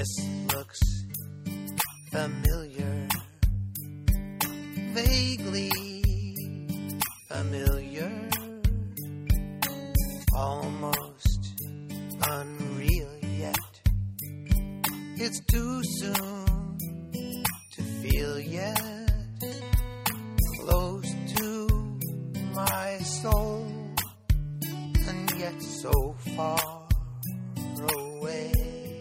This looks familiar, vaguely familiar, almost unreal yet. It's too soon to feel yet, close to my soul, and yet so far away.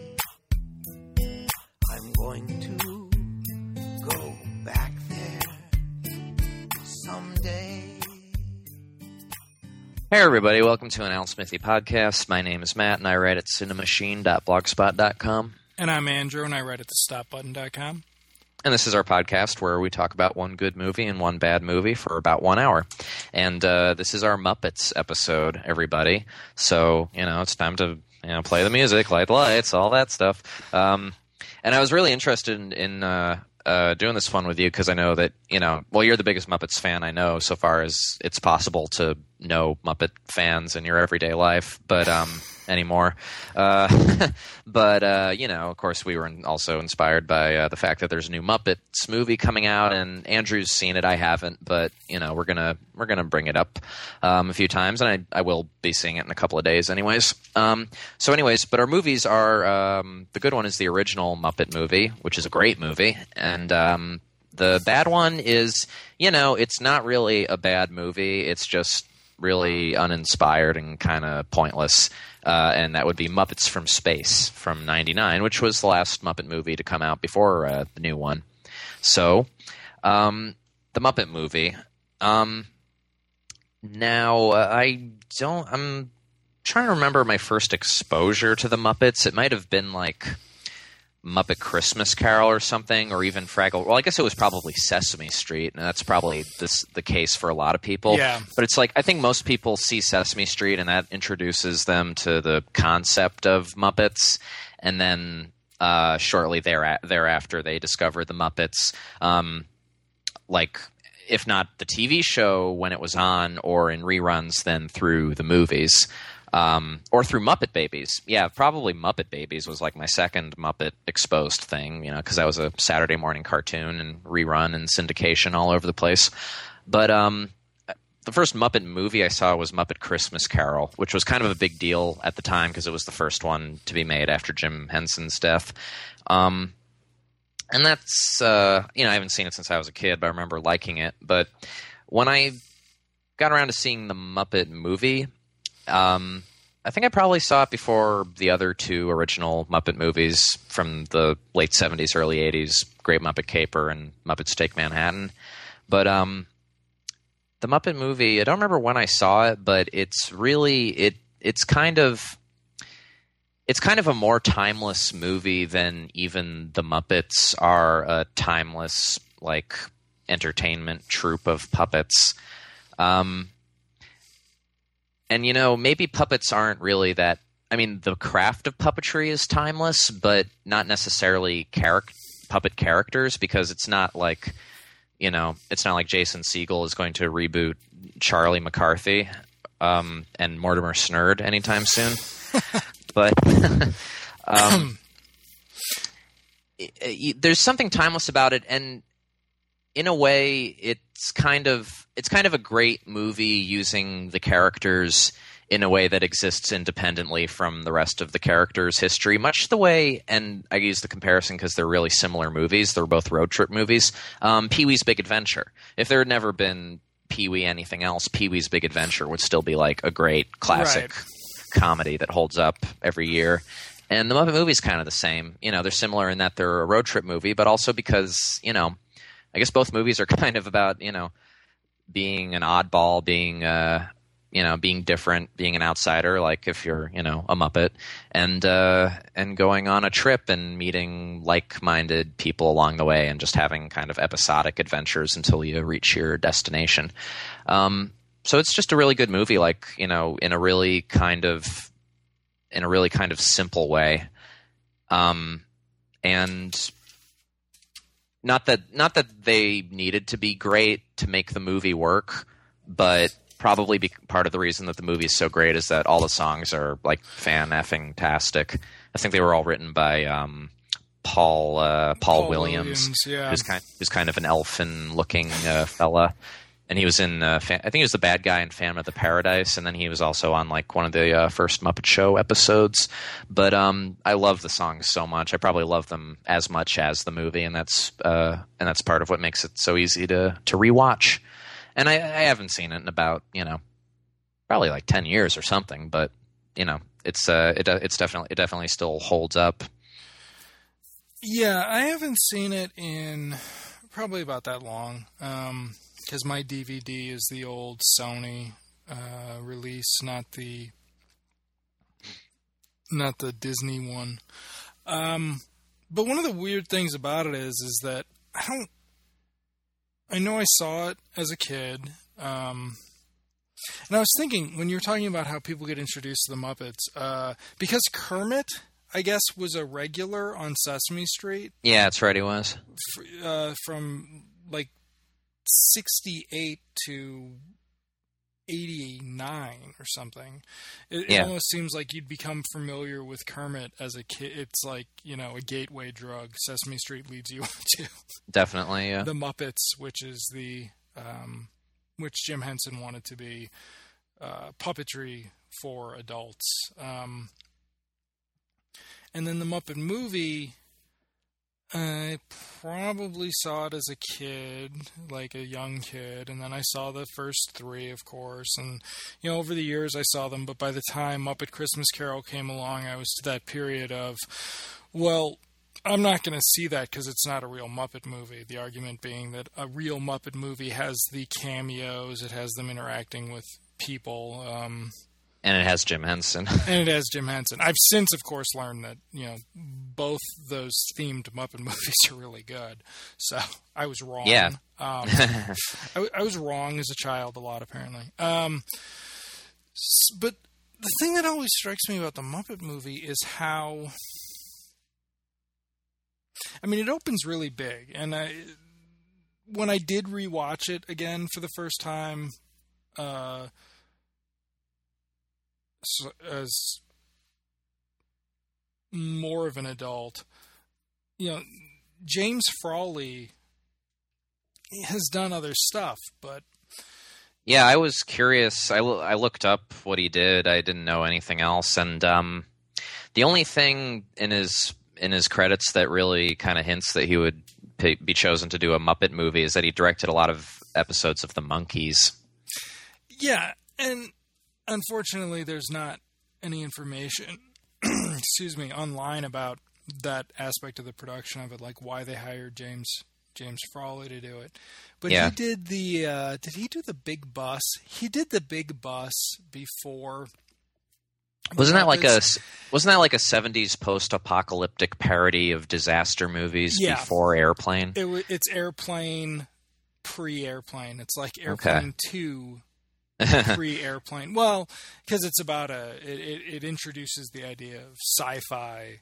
I'm going to go back there someday. Hey everybody, welcome to an Al Smithy podcast. My name is Matt and I write at cinemachine.blogspot.com. And I'm Andrew and I write at thestopbutton.com. And this is our podcast where we talk about one good movie and one bad movie for about 1 hour. And this is our Muppets episode, everybody. So, it's time to play the music, light the lights, all that stuff. And I was really interested in doing this one with you because I know that, you're the biggest Muppets fan I know so far as it's possible to know Muppet fans in your everyday life, but anymore. Of course, we were also inspired by the fact that there's a new Muppets movie coming out, and Andrew's seen it. I haven't, but we're gonna bring it up a few times, and I will be seeing it in a couple of days, anyways. But our movies are the good one is the original Muppet movie, which is a great movie, and the bad one is it's not really a bad movie. It's just really uninspired and kind of pointless. And that would be Muppets from Space from '99, which was the last Muppet movie to come out before the new one. So, the Muppet movie. I'm trying to remember my first exposure to the Muppets. It might have been like Muppet Christmas Carol or something, or even Fraggle. Well, I guess it was probably Sesame Street, and that's probably the case for a lot of people. Yeah. But it's like I think most people see Sesame Street, and that introduces them to the concept of Muppets, and then shortly thereafter they discover the Muppets. If not the TV show when it was on, or in reruns, then through the movies. Or through Muppet Babies. Yeah, probably Muppet Babies was like my second Muppet exposed thing, because that was a Saturday morning cartoon and rerun and syndication all over the place. But the first Muppet movie I saw was Muppet Christmas Carol, which was kind of a big deal at the time because it was the first one to be made after Jim Henson's death. And that's, I haven't seen it since I was a kid, but I remember liking it. But when I got around to seeing the Muppet movie, I think I probably saw it before the other two original Muppet movies from the late 70s, early 80s, Great Muppet Caper and Muppets Take Manhattan. But the Muppet movie, I don't remember when I saw it, but it's really it's kind of a more timeless movie than even the Muppets are a timeless entertainment troupe of puppets. And, maybe puppets aren't really that... I mean, the craft of puppetry is timeless, but not necessarily puppet characters, because it's not like, it's not like Jason Segel is going to reboot Charlie McCarthy and Mortimer Snurd anytime soon. But there's something timeless about it, and in a way, it's kind of a great movie using the characters in a way that exists independently from the rest of the characters' history, much the way, and I use the comparison because they're really similar movies. They're both road trip movies. Pee-wee's Big Adventure. If there had never been Pee-wee anything else, Pee-wee's Big Adventure would still be like a great classic comedy that holds up every year. And the Muppet movie's kind of the same. They're similar in that they're a road trip movie, but also because, I guess both movies are kind of about, being an oddball, being different, being an outsider, like if you're, a Muppet, and going on a trip and meeting like-minded people along the way and just having kind of episodic adventures until you reach your destination. So it's just a really good movie, in a really kind of simple way. And not that they needed to be great to make the movie work, but probably part of the reason that the movie is so great is that all the songs are fan-effing-tastic. I think they were all written by Paul Williams, yeah, who's kind of an elfin-looking fella. And he was in, I think he was the bad guy in Phantom of the Paradise, and then he was also on like one of the first Muppet Show episodes. But I love the songs so much. I probably love them as much as the movie, and that's part of what makes it so easy to rewatch. And I haven't seen it in about probably like 10 years or something, but it's definitely still holds up. Yeah, I haven't seen it in probably about that long. Because my DVD is the old Sony release, not the Disney one. But one of the weird things about it is that I know I saw it as a kid, and I was thinking when you were talking about how people get introduced to the Muppets, because Kermit, I guess, was a regular on Sesame Street. Yeah, that's right, he was. From like 68 to 89 or something. It almost seems like you'd become familiar with Kermit as a kid. It's like, a gateway drug Sesame Street leads you to. Definitely, yeah. The Muppets, which is which Jim Henson wanted to be puppetry for adults. And then the Muppet movie, I probably saw it as a kid, like a young kid, and then I saw the first three, of course, and, over the years I saw them, but by the time Muppet Christmas Carol came along, I was to that period of, well, I'm not going to see that because it's not a real Muppet movie, the argument being that a real Muppet movie has the cameos, it has them interacting with people, and it has Jim Henson. I've since, of course, learned that, both those themed Muppet movies are really good. So I was wrong. Yeah. I was wrong as a child a lot, apparently. But the thing that always strikes me about the Muppet movie is how... it opens really big. And when I did rewatch it again for the first time... as more of an adult, James Frawley has done other stuff, but yeah, I was curious. I looked up what he did. I didn't know anything else, and the only thing in his credits that really kind of hints that he would be chosen to do a Muppet movie is that he directed a lot of episodes of The Monkees. Yeah, and unfortunately, there's not any information, online about that aspect of the production of it, like why they hired James Frawley to do it. But yeah. He did did he do the Big Bus? He did the Big Bus before. Wasn't that like a 70s post-apocalyptic parody of disaster movies before Airplane? It's Airplane pre-Airplane. It's like Airplane 2. Pre-Airplane. Well, because it's about it introduces the idea of sci-fi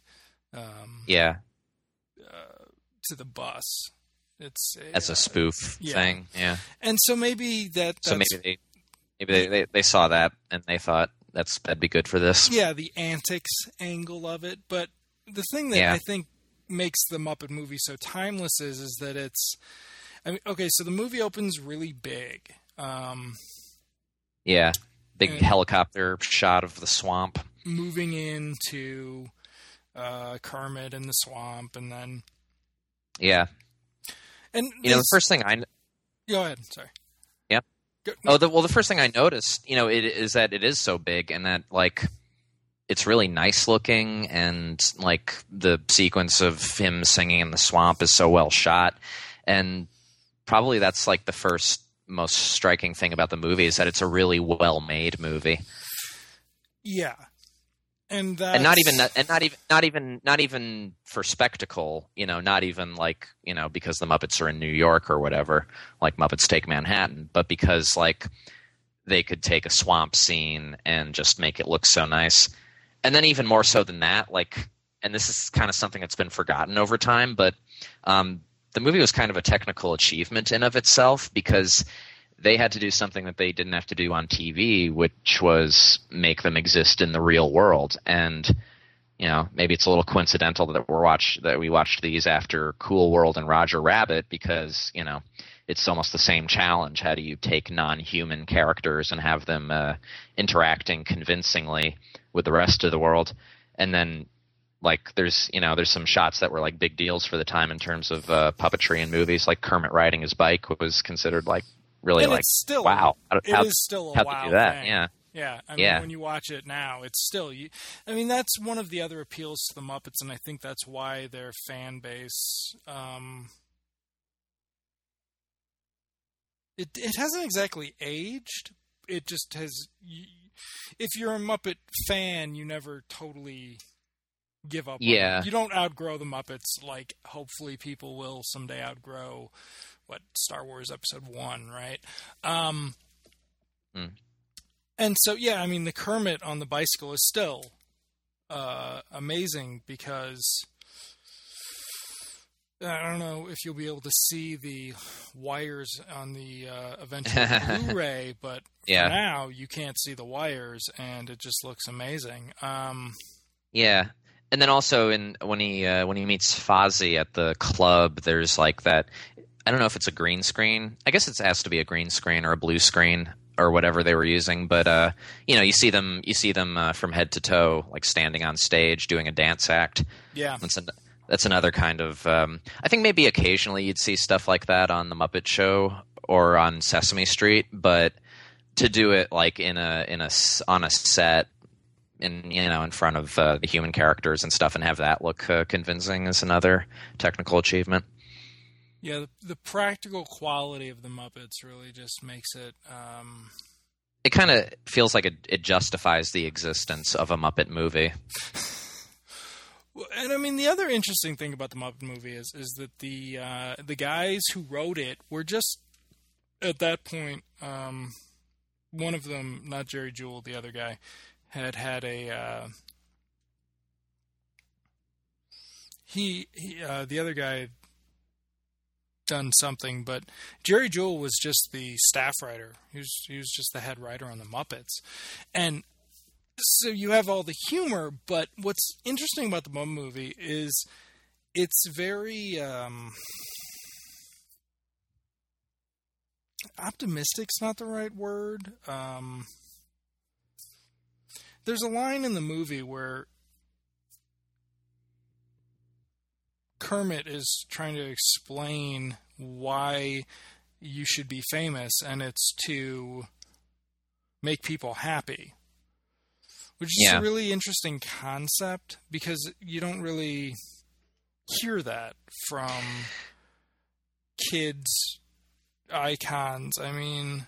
to the bus. It's as a spoof thing, yeah. And so maybe maybe they saw that and they thought that'd be good for this. Yeah, the antics angle of it. But the thing that I think makes the Muppet movie so timeless is that it's so the movie opens really big. Yeah, big helicopter shot of the swamp. Moving into Kermit and the swamp, and then... Yeah. And the first thing Go ahead, sorry. Yeah? The first thing I noticed, is that it is so big, and that, like, it's really nice looking, and, like, the sequence of him singing in the swamp is so well shot, and probably that's, like, the first... most striking thing about the movie is that it's a really well-made movie. Yeah, and not even for spectacle. Not even like because the Muppets are in New York or whatever, like Muppets Take Manhattan, but because like they could take a swamp scene and just make it look so nice, and then even more so than that, like, and this is kind of something that's been forgotten over time, but. The movie was kind of a technical achievement in of itself because they had to do something that they didn't have to do on TV, which was make them exist in the real world. And maybe it's a little coincidental that we watched these after Cool World and Roger Rabbit because, it's almost the same challenge. How do you take non-human characters and have them interacting convincingly with the rest of the world? And then, like, there's some shots that were like big deals for the time in terms of puppetry in movies, like Kermit riding his bike was considered like really and like it's still, wow. It is still a wow do that? thing. Yeah. Yeah, I mean, when you watch it now, it's still. That's one of the other appeals to the Muppets, and I think that's why their fan base. It hasn't exactly aged. It just has. If you're a Muppet fan, you never totally give up. Yeah, you don't outgrow the Muppets like hopefully people will someday outgrow Star Wars Episode 1, right? And so, the Kermit on the bicycle is still amazing because I don't know if you'll be able to see the wires on the eventual Blu-ray, but for now you can't see the wires, and it just looks amazing. Yeah, and then also when he meets Fozzie at the club, there's like that. I don't know if it's a green screen. I guess it has to be a green screen or a blue screen or whatever they were using, but you see them from head to toe, like standing on stage doing a dance act. Yeah, that's another kind of. I think maybe occasionally you'd see stuff like that on the Muppet Show or on Sesame Street, but to do it like on a set in front of the human characters and stuff and have that look convincing is another technical achievement. Yeah, the practical quality of the Muppets really just makes it. It kind of feels like it justifies the existence of a Muppet movie. And I mean, the other interesting thing about the Muppet movie is that the guys who wrote it were just at that point. One of them, not Jerry Jewell, the other guy, had a. The other guy done something, but Jerry Jewell was just the staff writer. He was just the head writer on the Muppets, and so you have all the humor. But what's interesting about the Muppet movie is it's very optimistic's not the right word. There's a line in the movie where Kermit is trying to explain why you should be famous, and it's to make people happy, which is a really interesting concept because you don't really hear that from kids icons. I mean,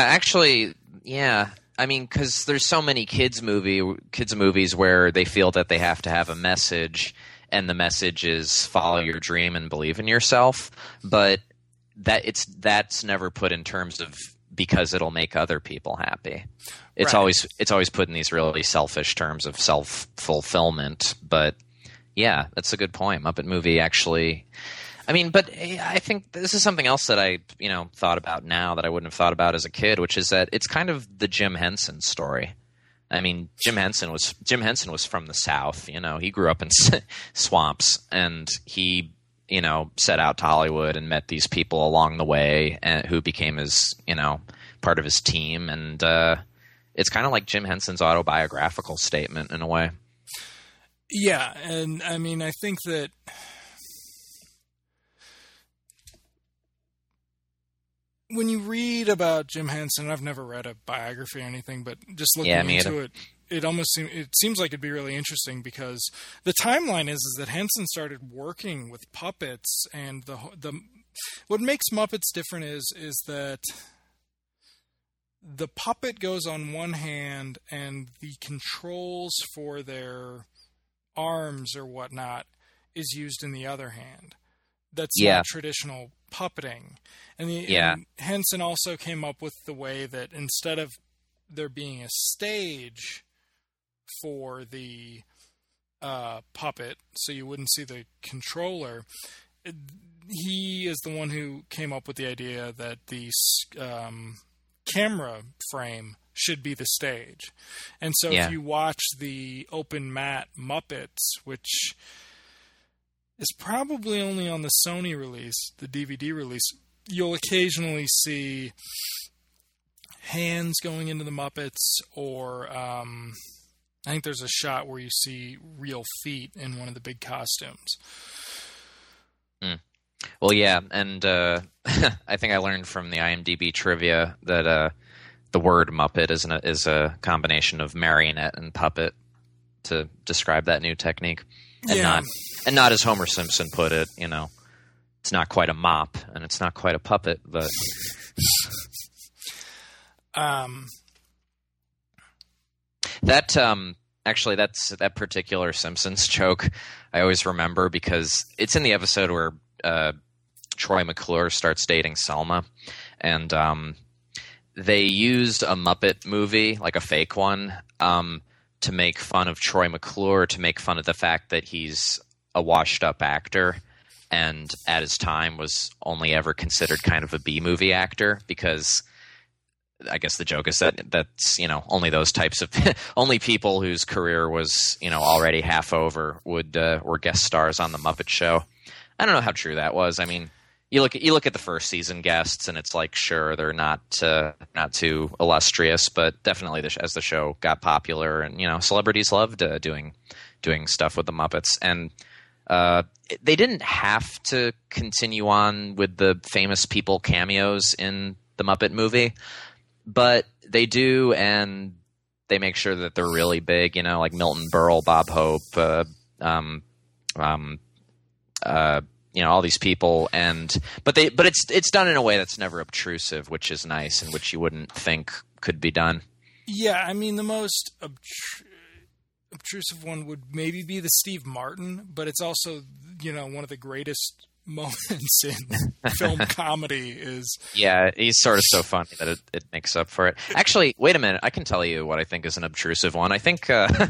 because there's so many kids movies where they feel that they have to have a message. And the message is follow your dream and believe in yourself, but that's never put in terms of because it'll make other people happy. It's always put in these really selfish terms of self-fulfillment. But yeah, that's a good point. Muppet movie actually. I mean, but I think this is something else that I thought about now that I wouldn't have thought about as a kid, which is that it's kind of the Jim Henson story. I mean, Jim Henson was from the South. He grew up in swamps, and he, set out to Hollywood and met these people along the way, who became his, part of his team. And it's kind of like Jim Henson's autobiographical statement in a way. Yeah, and I mean, I think that when you read about Jim Henson, I've never read a biography or anything, but just looking into it, it seems like it'd be really interesting because the timeline is that Henson started working with puppets, and what makes Muppets different is that the puppet goes on one hand, and the controls for their arms or whatnot is used in the other hand. That's not traditional puppeting. And Henson also came up with the way that instead of there being a stage for the puppet, so you wouldn't see the controller, he is the one who came up with the idea that the camera frame should be the stage. And so Yeah. if you watch the open mat Muppets, which is probably only on the Sony release, the DVD release, you'll occasionally see hands going into the Muppets, or I think there's a shot where you see real feet in one of the big costumes. Well, yeah, and I think I learned from the IMDb trivia that the word Muppet is a combination of marionette and puppet to describe that new technique, and not as Homer Simpson put it. It's not quite a mop and it's not quite a puppet, but that actually that particular Simpsons joke I always remember because it's in the episode where Troy McClure starts dating Selma, and they used a Muppet movie, like a fake one, to make fun of Troy McClure, to make fun of the fact that he's a washed-up actor, and at his time was only ever considered kind of a B-movie actor, because I guess the joke is that's only those types of only people whose career was already half over were guest stars on the Muppet Show. I don't know how true that was. I mean, you look at the first season guests, and it's like, sure, they're not too illustrious, but definitely as the show got popular, and celebrities loved doing stuff with the Muppets, and they didn't have to continue on with the famous people cameos in the Muppet movie, but they do, and they make sure that they're really big. Like Milton Berle, Bob Hope. All these people, but it's done in a way that's never obtrusive, which is nice, and which you wouldn't think could be done. Yeah, I mean, the most obtrusive one would maybe be the Steve Martin, but it's also one of the greatest moments in film comedy is. Yeah, he's sort of so funny that it makes up for it. Actually, wait a minute, I can tell you what I think is an obtrusive one. I think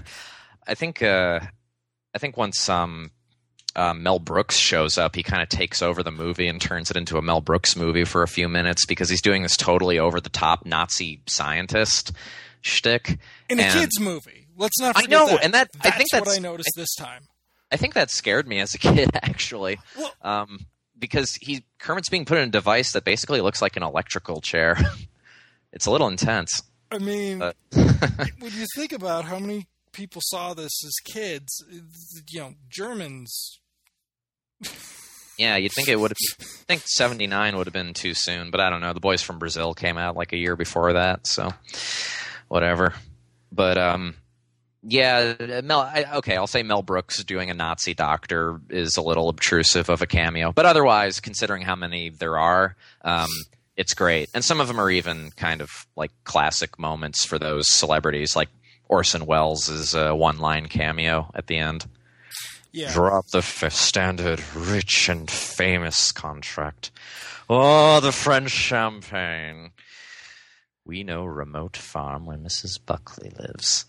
once Mel Brooks shows up, he kind of takes over the movie and turns it into a Mel Brooks movie for a few minutes because he's doing this totally over-the-top Nazi scientist shtick. In a kid's movie. Let's not forget I know, that. and that's what I noticed this time. I think that scared me as a kid, actually. Well, because Kermit's being put in a device that basically looks like an electrical chair. It's a little intense. I mean, when you think about how many people saw this as kids, Germans. Yeah, you'd think it would have. I think 79 would have been too soon, but I don't know. The Boys from Brazil came out like a year before that, so whatever. But yeah, I'll say Mel Brooks doing a Nazi doctor is a little obtrusive of a cameo, but otherwise, considering how many there are, it's great. And some of them are even kind of like classic moments for those celebrities, like Orson Welles' one-line cameo at the end. Yeah. Drop the standard rich and famous contract. Oh, the French champagne. We know remote farm where Mrs. Buckley lives.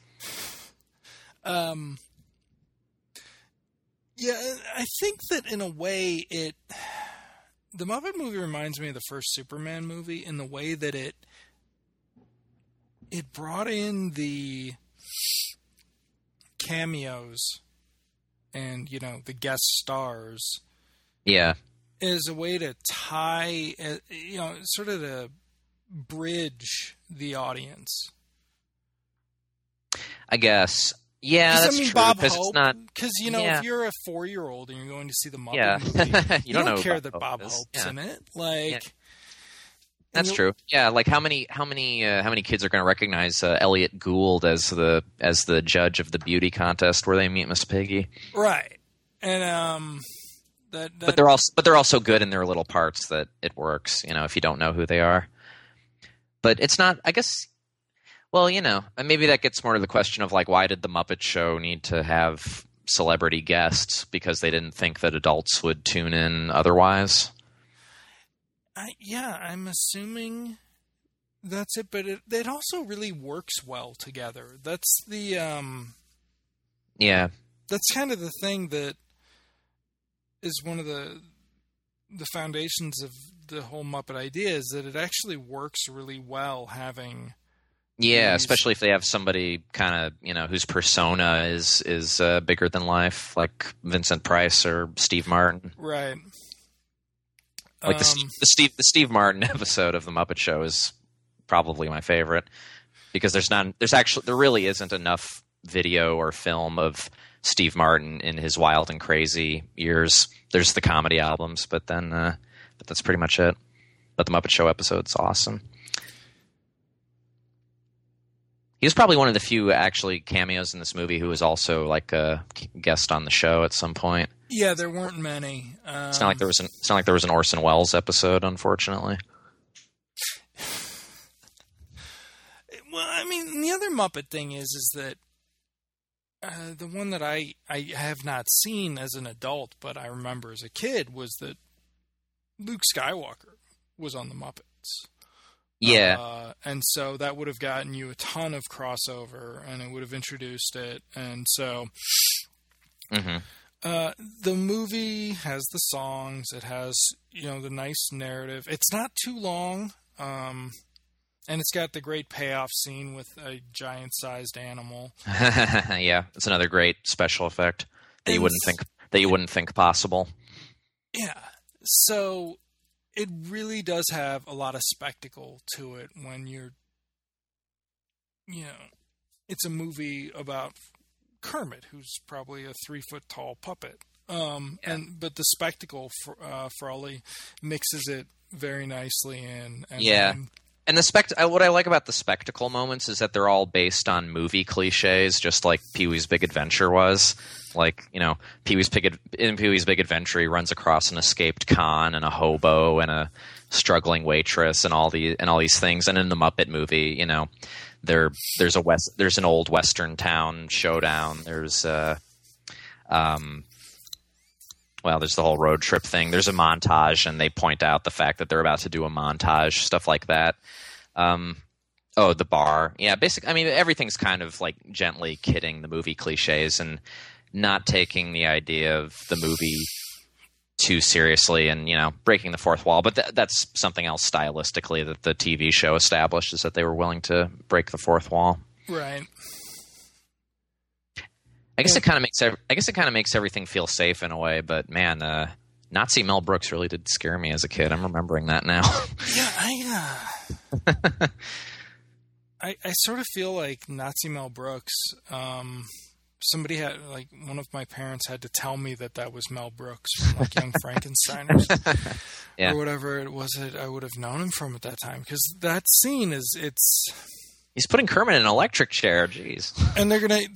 Yeah, I think that in a way the Muppet movie reminds me of the first Superman movie in the way that it brought in the cameos and the guest stars, as a way to tie, sort of to bridge the audience. I guess, yeah, that's true. Bob Hope, it's not because if you're a 4-year-old and you're going to see the Muppet movie, you don't care that Bob Hope's in it, That's true. Yeah, like how many kids are going to recognize Elliot Gould as the judge of the beauty contest where they meet Miss Piggy? Right, and but they're also good in their little parts that it works. If you don't know who they are, but it's not. I guess. Well, maybe that gets more to the question of like, why did the Muppet Show need to have celebrity guests? Because they didn't think that adults would tune in otherwise. I'm assuming that's it, but it also really works well together. That's the that's kind of the thing that is one of the foundations of the whole Muppet idea, is that it actually works really well having Yeah, especially if they have somebody kind of, whose persona is bigger than life, like Vincent Price or Steve Martin. Right. Like the Steve Martin episode of The Muppet Show is probably my favorite because there really isn't enough video or film of Steve Martin in his wild and crazy years. There's the comedy albums, but that's pretty much it. But the Muppet Show episode's awesome. He was probably one of the few actually cameos in this movie who was also like a guest on the show at some point. Yeah, there weren't many. It's not like there was an Orson Welles episode, unfortunately. Well, I mean, the other Muppet thing is that the one that I have not seen as an adult, but I remember as a kid, was that Luke Skywalker was on the Muppets. Yeah. And so that would have gotten you a ton of crossover, and it would have introduced it. And so the movie has the songs. It has, the nice narrative. It's not too long. And it's got the great payoff scene with a giant-sized animal. Yeah, it's another great special effect that you wouldn't think possible. Yeah. So it really does have a lot of spectacle to it when it's a movie about Kermit, who's probably a 3-foot-tall puppet. But the spectacle Frawley mixes it very nicely in. And what I like about the spectacle moments is that they're all based on movie cliches, just like Pee-wee's Big Adventure was. Like, Pee-wee's Big Adventure, he runs across an escaped con and a hobo and a struggling waitress and all these things. And in the Muppet movie, there's an old Western town showdown. There's there's the whole road trip thing. There's a montage, and they point out the fact that they're about to do a montage, stuff like that. The bar. Yeah, basically, I mean, everything's kind of like gently kidding the movie cliches and not taking the idea of the movie too seriously and, breaking the fourth wall. But that's something else stylistically that the TV show established, is that they were willing to break the fourth wall. Right. I guess it kind of makes everything feel safe in a way, but man, Nazi Mel Brooks really did scare me as a kid. I'm remembering that now. Yeah, I sort of feel like Nazi Mel Brooks. Somebody had, like, one of my parents had to tell me that was Mel Brooks from, like, Young Frankensteiners or whatever it was that I would have known him from at that time, because that scene he's putting Kermit in an electric chair. Jeez. And they're gonna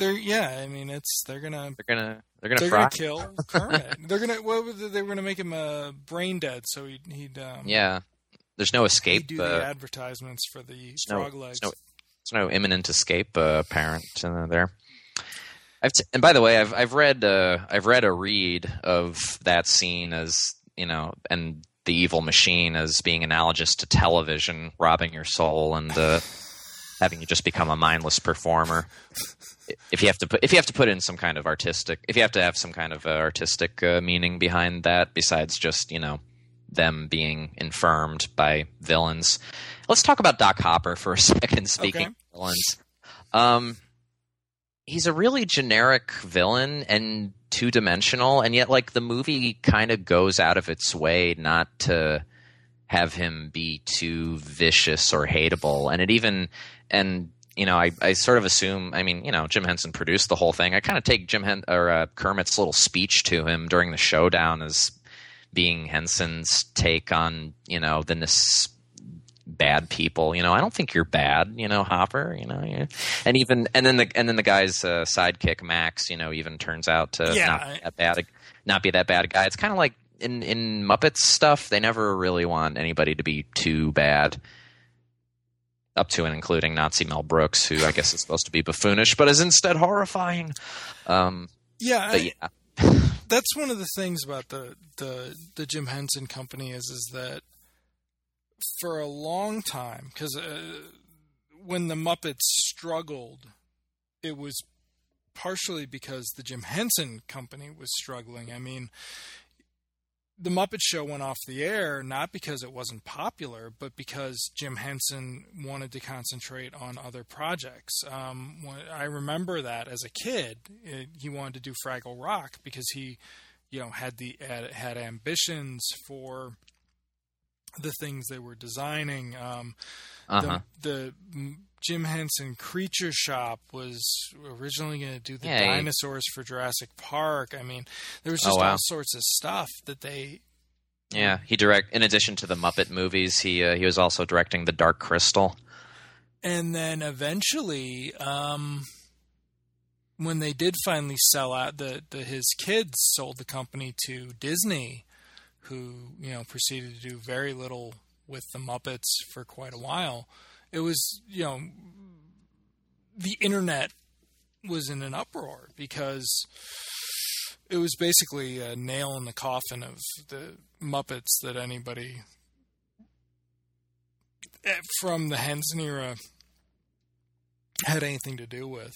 kill Kermit. They were gonna make him brain dead, so he'd There's no escape. He'd do the advertisements for the frog legs. There's no imminent escape apparent there. And by the way, I've read a read of that scene as, and the evil machine as being analogous to television robbing your soul and having you just become a mindless performer. If you have to put in some kind of artistic, if you have to have some kind of artistic meaning behind that, besides just them being infirmed by villains. Let's talk about Doc Hopper for a second. Speaking of villains, he's a really generic villain and two-dimensional, and yet, like, the movie kind of goes out of its way not to have him be too vicious or hateable. And I sort of assume, Jim Henson produced the whole thing. I kind of take Kermit's little speech to him during the showdown as being Henson's take on, the bad people. I don't think you're bad, Hopper, and then the guy's sidekick Max, even turns out to not be that bad guy. It's kind of like in Muppets stuff, they never really want anybody to be too bad, up to and including Nazi Mel Brooks, who I guess is supposed to be buffoonish, but is instead horrifying. That's one of the things about the Jim Henson Company is that for a long time, because when the Muppets struggled, it was partially because the Jim Henson Company was struggling. I mean, the Muppet Show went off the air not because it wasn't popular, but because Jim Henson wanted to concentrate on other projects. I remember that as a kid, he wanted to do Fraggle Rock because he, had ambitions for the things they were designing. The Jim Henson Creature Shop was originally going to do the dinosaurs for Jurassic Park. I mean, there was just all sorts of stuff that they. Yeah, in addition to the Muppet movies, he was also directing The Dark Crystal. And then eventually, when they did finally sell out, his kids sold the company to Disney, who proceeded to do very little with the Muppets for quite a while. It was, the internet was in an uproar because it was basically a nail in the coffin of the Muppets that anybody from the Henson era had anything to do with.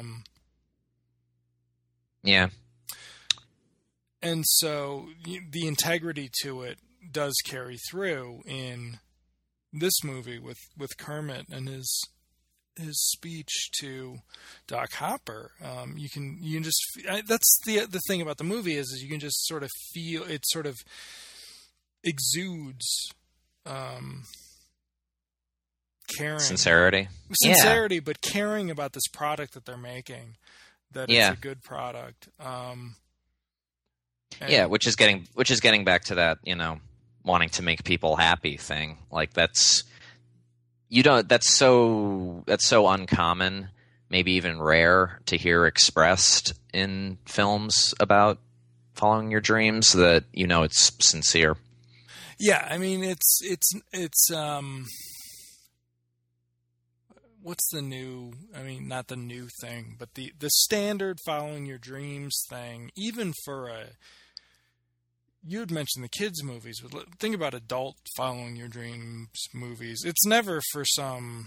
Yeah. And so the integrity to it does carry through in this movie with Kermit and his speech to Doc Hopper. You can just that's the thing about the movie is you can just sort of feel it sort of exudes caring, sincerity, but caring about this product that they're making, that it's a good product. Which is getting back to that, wanting to make people happy thing. Like that's so uncommon, maybe even rare to hear expressed in films about following your dreams that it's sincere. Yeah, I mean it's what's the new, not the new thing, but the standard following your dreams thing, even for you had mentioned the kids' movies, but think about adult following your dreams movies. It's never for some,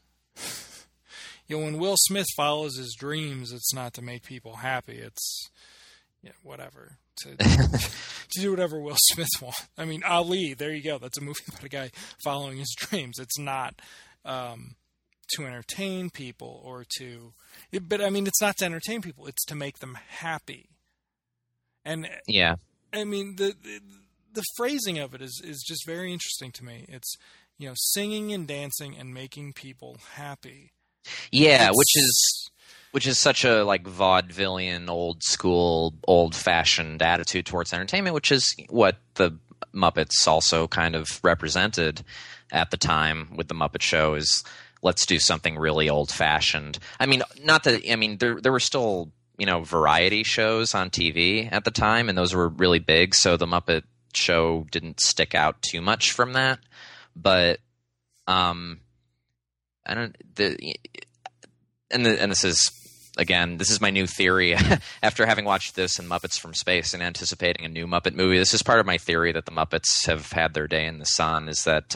when Will Smith follows his dreams, it's not to make people happy. It's, whatever, to do whatever Will Smith wants. I mean, Ali, there you go. That's a movie about a guy following his dreams. It's not to entertain people but it's not to entertain people. It's to make them happy. And yeah. I mean, the phrasing of it is just very interesting to me. It's, singing and dancing and making people happy. Yeah, which is such a vaudevillian, old school, old fashioned attitude towards entertainment, which is what the Muppets also kind of represented at the time with the Muppet Show. Is let's do something really old fashioned. There were still variety shows on TV at the time, and those were really big. So the Muppet Show didn't stick out too much from that. But this is my new theory after having watched this and Muppets from Space and anticipating a new Muppet movie. This is part of my theory that the Muppets have had their day in the sun. Is that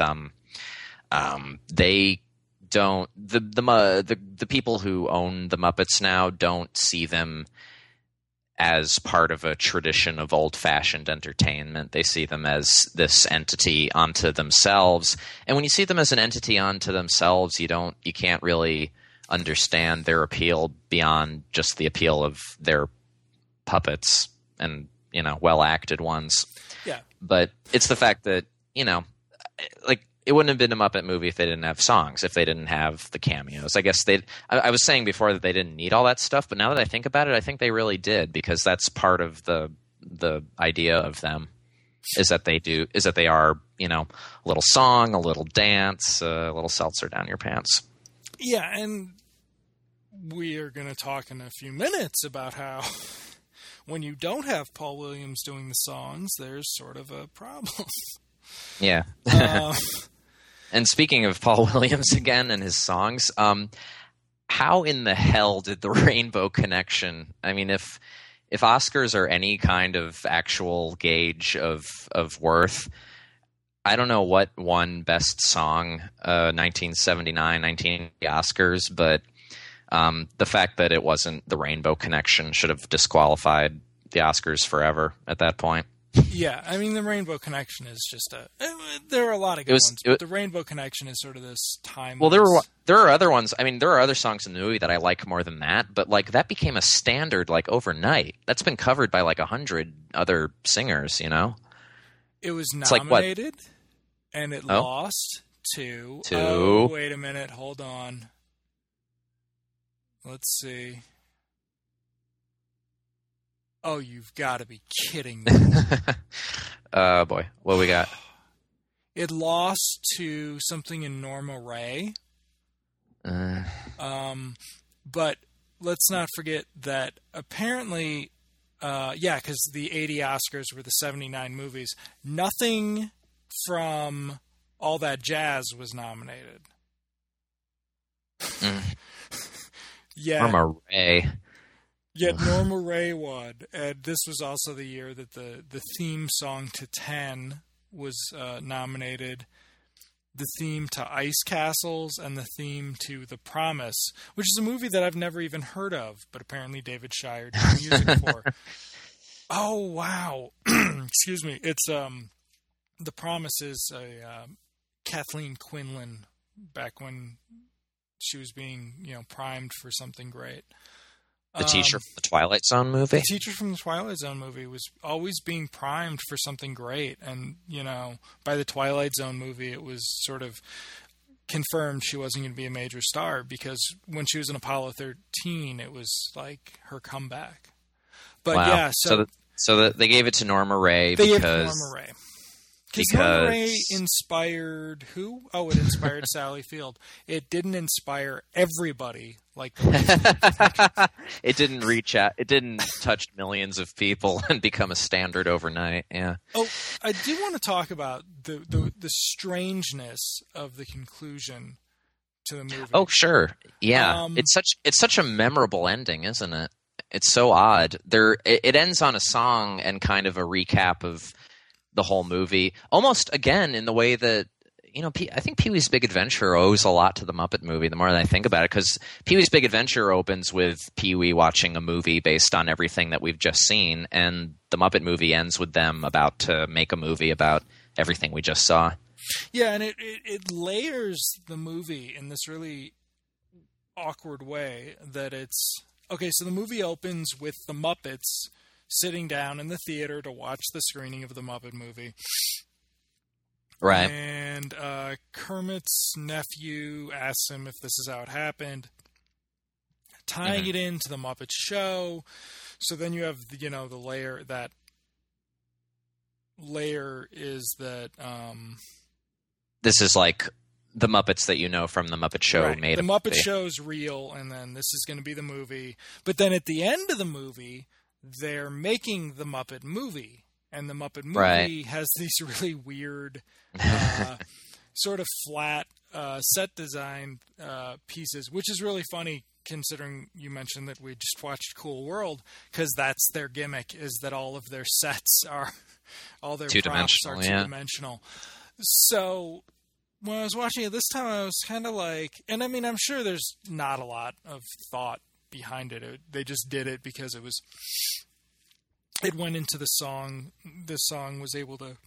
they don't the people who own the Muppets now don't see them as part of a tradition of old-fashioned entertainment. They see them as this entity unto themselves. And when you see them as an entity unto themselves, you can't really understand their appeal beyond just the appeal of their puppets and, well-acted ones. Yeah. But it's the fact that, it wouldn't have been a Muppet movie if they didn't have songs, if they didn't have the cameos. I guess I was saying before that they didn't need all that stuff, but now that I think about it, I think they really did, because that's part of the idea of them is that they are, a little song, a little dance, a little seltzer down your pants. Yeah, and we are going to talk in a few minutes about how when you don't have Paul Williams doing the songs, there's sort of a problem. Yeah. And speaking of Paul Williams again and his songs, how in the hell did the Rainbow Connection? I mean, if Oscars are any kind of actual gauge of worth, I don't know what won Best Song 1979 Oscars, but the fact that it wasn't the Rainbow Connection should have disqualified the Oscars forever at that point. Yeah, I mean, the Rainbow Connection is just there are a lot of good ones, but the Rainbow Connection is sort of this timeless. Well, there are other ones. I mean, there are other songs in the movie that I like more than that, but like that became a standard like overnight. That's been covered by like 100 other singers. It was Like nominated, what? And it lost to. To. Oh, wait a minute, hold on. Let's see. Oh, you've got to be kidding me. Boy, what we got? It lost to something in Norma Rae. But let's not forget that apparently, because the 80 Oscars were the 79 movies, nothing from All That Jazz was nominated. Yeah. Norma Rae. Yet Norma Rae won, and this was also the year that the theme song to 10 was nominated, the theme to Ice Castles, and the theme to The Promise, which is a movie that I've never even heard of, but apparently David Shire did music for. Oh, wow. Excuse me. It's The Promise is a Kathleen Quinlan back when she was being, primed for something great. The teacher from the Twilight Zone movie? The teacher from the Twilight Zone movie was always being primed for something great. And, by the Twilight Zone movie, it was sort of confirmed she wasn't going to be a major star because when she was in Apollo 13, it was like her comeback. But wow. yeah, so they gave it to Norma Rae because... Because Norma Rae. Because Norma Rae inspired who? Oh, it inspired Sally Field. It didn't inspire everybody like it didn't reach out. It didn't touch millions of people and become a standard overnight. Yeah. Oh, I do want to talk about the strangeness of the conclusion to the movie. Oh, sure. Yeah. It's such a memorable ending, isn't it? It's so odd. It ends on a song and kind of a recap of the whole movie, almost again in the way that I think Pee-wee's Big Adventure owes a lot to the Muppet movie. The more that I think about it, because Pee-wee's Big Adventure opens with Pee-wee watching a movie based on everything that we've just seen, and the Muppet movie ends with them about to make a movie about everything we just saw. Yeah, and it layers the movie in this really awkward way that it's okay. So the movie opens with the Muppets sitting down in the theater to watch the screening of the Muppet movie. Right. And Kermit's nephew asks him if this is how it happened, tying it into the Muppet Show. So then you have, the layer. That layer is that... this is like the Muppets that you know from the Muppet Show right. made the a Muppet movie. Show's real, and then this is going to be the movie. But then at the end of the movie, they're making the Muppet movie, and the Muppet movie has these really weird, sort of flat set design pieces, which is really funny considering you mentioned that we just watched Cool World, because that's their gimmick, is that all of their sets are, all their props are two-dimensional. So when I was watching it this time, I was kind of like, and I mean, I'm sure there's not a lot of thought behind it. They just did it because it went into the song. The song was able to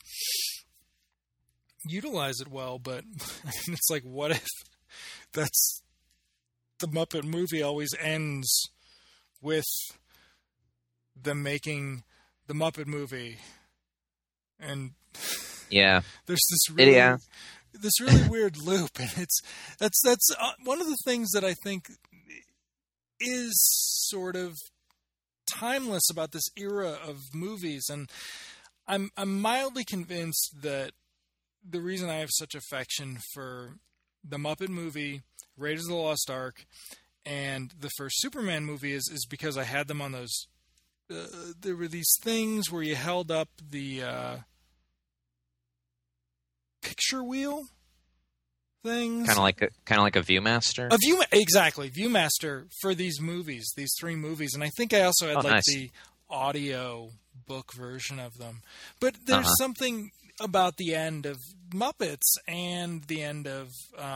utilize it well, but I mean, it's like, what if that's the Muppet movie always ends with them making the Muppet movie, and there's this really weird loop, and that's one of the things that I think is sort of timeless about this era of movies. And I'm mildly convinced that the reason I have such affection for the Muppet movie, Raiders of the Lost Ark, and the first Superman movie is because I had them on those. There were these things where you held up the picture wheel things, kind of like a ViewMaster. Exactly, ViewMaster for these movies, these three movies, and I think I also had the audio book version of them. But there's something about the end of Muppets and the end of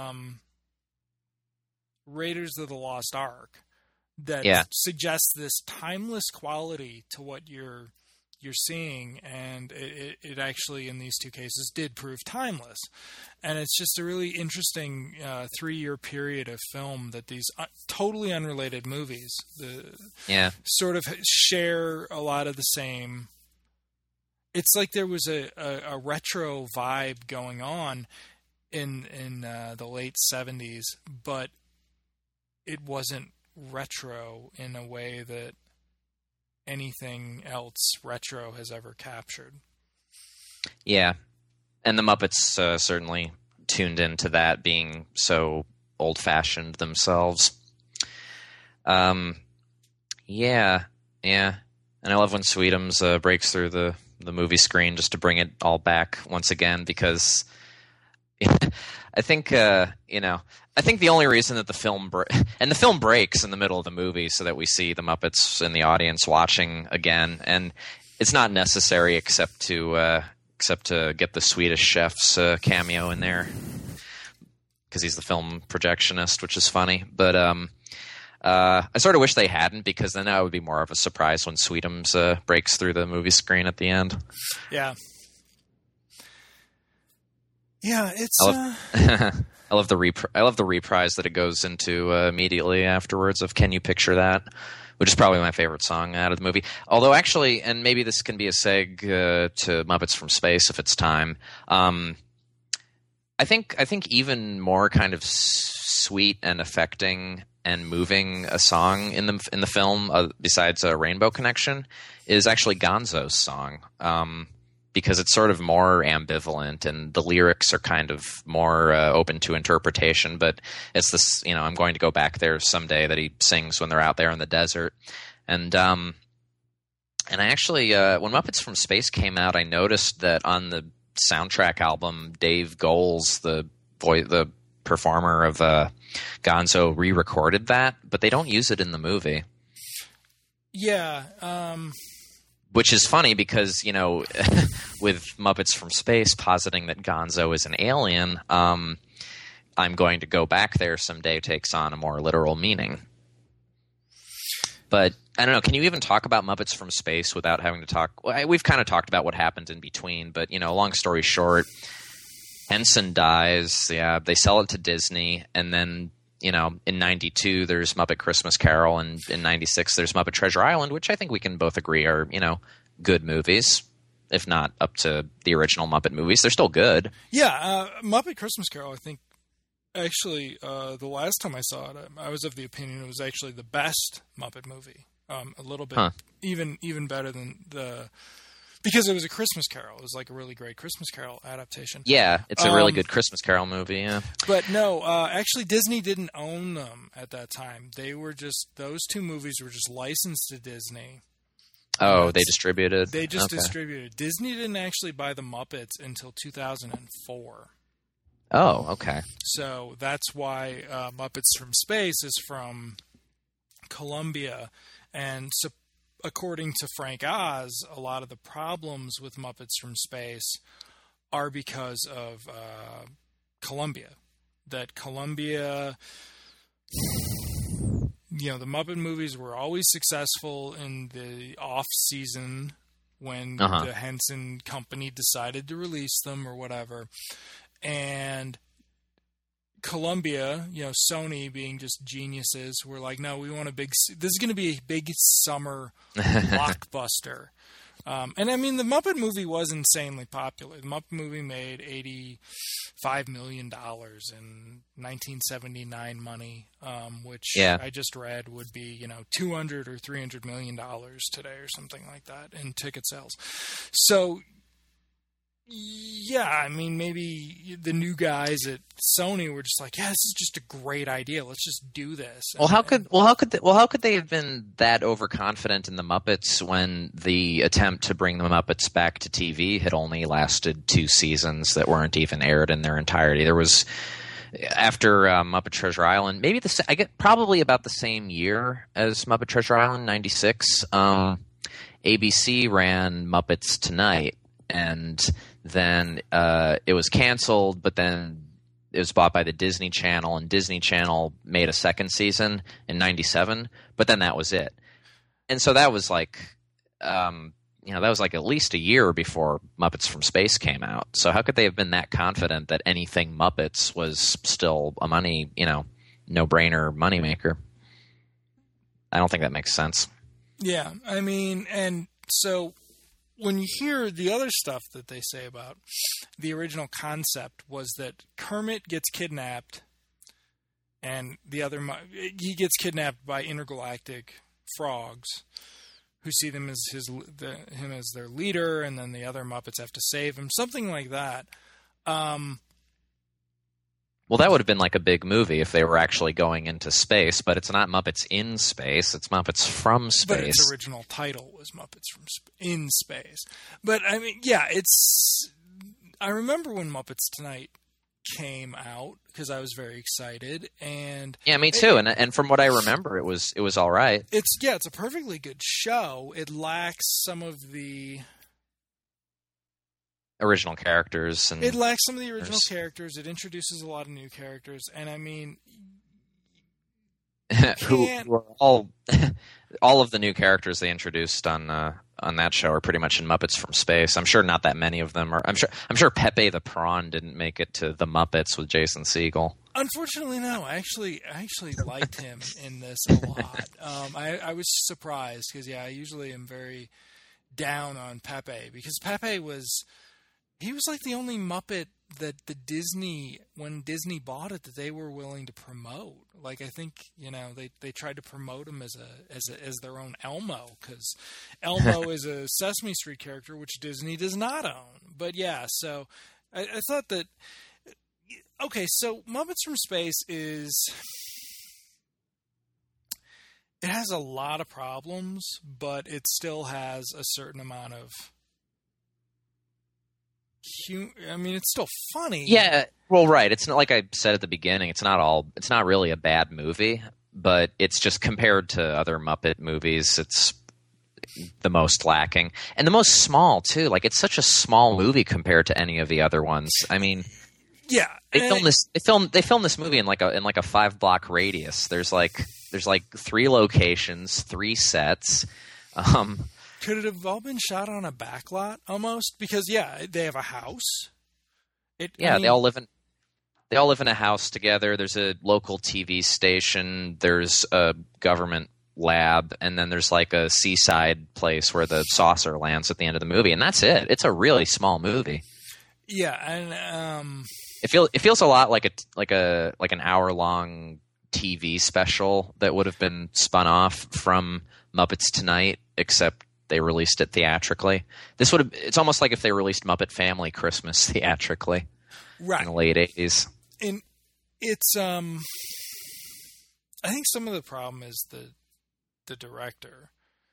Raiders of the Lost Ark that suggests this timeless quality to what you're you're seeing, and it actually in these two cases did prove timeless. And it's just a really interesting 3-year period of film that these totally unrelated movies sort of share a lot of the same. It's like there was a retro vibe going on in the late 70s, but it wasn't retro in a way that anything else retro has ever captured. Yeah. And the Muppets certainly tuned into that, being so old-fashioned themselves. Yeah. And I love when Sweetums breaks through the movie screen just to bring it all back once again, because I think I think the only reason that the film breaks in the middle of the movie so that we see the Muppets in the audience watching again, and it's not necessary except to get the Swedish Chef's cameo in there because he's the film projectionist, which is funny. But I sort of wish they hadn't, because then that would be more of a surprise when Sweetums breaks through the movie screen at the end. Yeah. Yeah, it's. I love the reprise that it goes into immediately afterwards of "Can You Picture That," which is probably my favorite song out of the movie. Although actually, and maybe this can be a seg to Muppets from Space if it's time. I think even more kind of sweet and affecting and moving a song in the film, besides Rainbow Connection, is actually Gonzo's song. Because it's sort of more ambivalent and the lyrics are kind of more open to interpretation. But it's this, I'm going to go back there someday that he sings when they're out there in the desert. And I actually, when Muppets from Space came out, I noticed that on the soundtrack album, Dave Goelz, the performer of Gonzo, re-recorded that, but they don't use it in the movie. Yeah, which is funny because, with Muppets from Space positing that Gonzo is an alien, I'm going to go back there someday takes on a more literal meaning. But I don't know, can you even talk about Muppets from Space without having to talk? Well, we've kind of talked about what happened in between, but, long story short, Henson dies. Yeah, they sell it to Disney, and then in 92, there's Muppet Christmas Carol, and in 96, there's Muppet Treasure Island, which I think we can both agree are, good movies, if not up to the original Muppet movies. They're still good. Yeah, Muppet Christmas Carol, I think, actually, the last time I saw it, I was of the opinion it was actually the best Muppet movie. A little bit, even better than because it was a Christmas Carol. It was like a really great Christmas Carol adaptation. Yeah, it's a really good Christmas Carol movie, yeah. But no, actually Disney didn't own them at that time. They were those two movies were just licensed to Disney. Oh, they distributed? They just distributed. Disney didn't actually buy the Muppets until 2004. Oh, okay. So that's why Muppets from Space is from Columbia. And so according to Frank Oz, a lot of the problems with Muppets from Space are because of Columbia. That Columbia, the Muppet movies were always successful in the off-season when the Henson Company decided to release them or whatever. And Columbia, Sony being just geniuses, were like, no, we want this is going to be a big summer blockbuster. And I mean, the Muppet movie was insanely popular. The Muppet movie made $85 million in 1979 money, which I just read would be, $200 or $300 million today or something like that in ticket sales. So, yeah, I mean, maybe the new guys at Sony were just like, yeah, this is just a great idea. Let's just do this. How could they have been that overconfident in the Muppets when the attempt to bring the Muppets back to TV had only lasted 2 seasons that weren't even aired in their entirety? There was, after Muppet Treasure Island, probably about the same year as Muppet Treasure Island, 96. ABC ran Muppets Tonight, and then it was canceled, but then it was bought by the Disney Channel, and Disney Channel made a second season in 97, but then that was it. And so that was like, that was like at least a year before Muppets from Space came out. So how could they have been that confident that anything Muppets was still a money, no-brainer moneymaker? I don't think that makes sense. Yeah, I mean, and so when you hear the other stuff that they say about the original concept was that Kermit gets kidnapped, and he gets kidnapped by intergalactic frogs who see them as him as their leader, and then the other Muppets have to save him, something like that. Well, that would have been like a big movie if they were actually going into space, but it's not Muppets in space, it's Muppets from space. But its original title was Muppets in Space. But, I mean, yeah, I remember when Muppets Tonight came out, because I was very excited, and... Yeah, me too, and from what I remember, it was all right. It's a perfectly good show. It lacks some of the... original characters. It lacks some of the original characters. It introduces a lot of new characters, and I mean, who are all of the new characters they introduced on that show are pretty much in Muppets from Space. I'm sure not that many of them are. I'm sure Pepe the Prawn didn't make it to the Muppets with Jason Segel. Unfortunately, no. I actually liked him in this a lot. I was surprised because I usually am very down on Pepe because Pepe was. He was like the only Muppet that when Disney bought it, that they were willing to promote. Like I think they tried to promote him as their own Elmo, because Elmo is a Sesame Street character which Disney does not own. But yeah, so I thought that so Muppets from Space it has a lot of problems, but it still has a certain amount of. I mean, it's still funny. Yeah, well, right. It's not like I said at the beginning. It's not really a bad movie, but it's just compared to other Muppet movies, it's the most lacking and the most small too. Like it's such a small movie compared to any of the other ones. I mean, yeah, they filmed this movie in like a 5-block radius. There's like 3 locations, 3 sets. Could it have all been shot on a backlot almost? Because they have a house. They all live in a house together. There's a local TV station. There's a government lab, and then there's like a seaside place where the saucer lands at the end of the movie, and that's it. It's a really small movie. Yeah, and it feels a lot like an hour-long TV special that would have been spun off from Muppets Tonight, except they released it theatrically. It's almost like if they released Muppet Family Christmas theatrically, right, in the late 80s. And it's I think some of the problem is the director,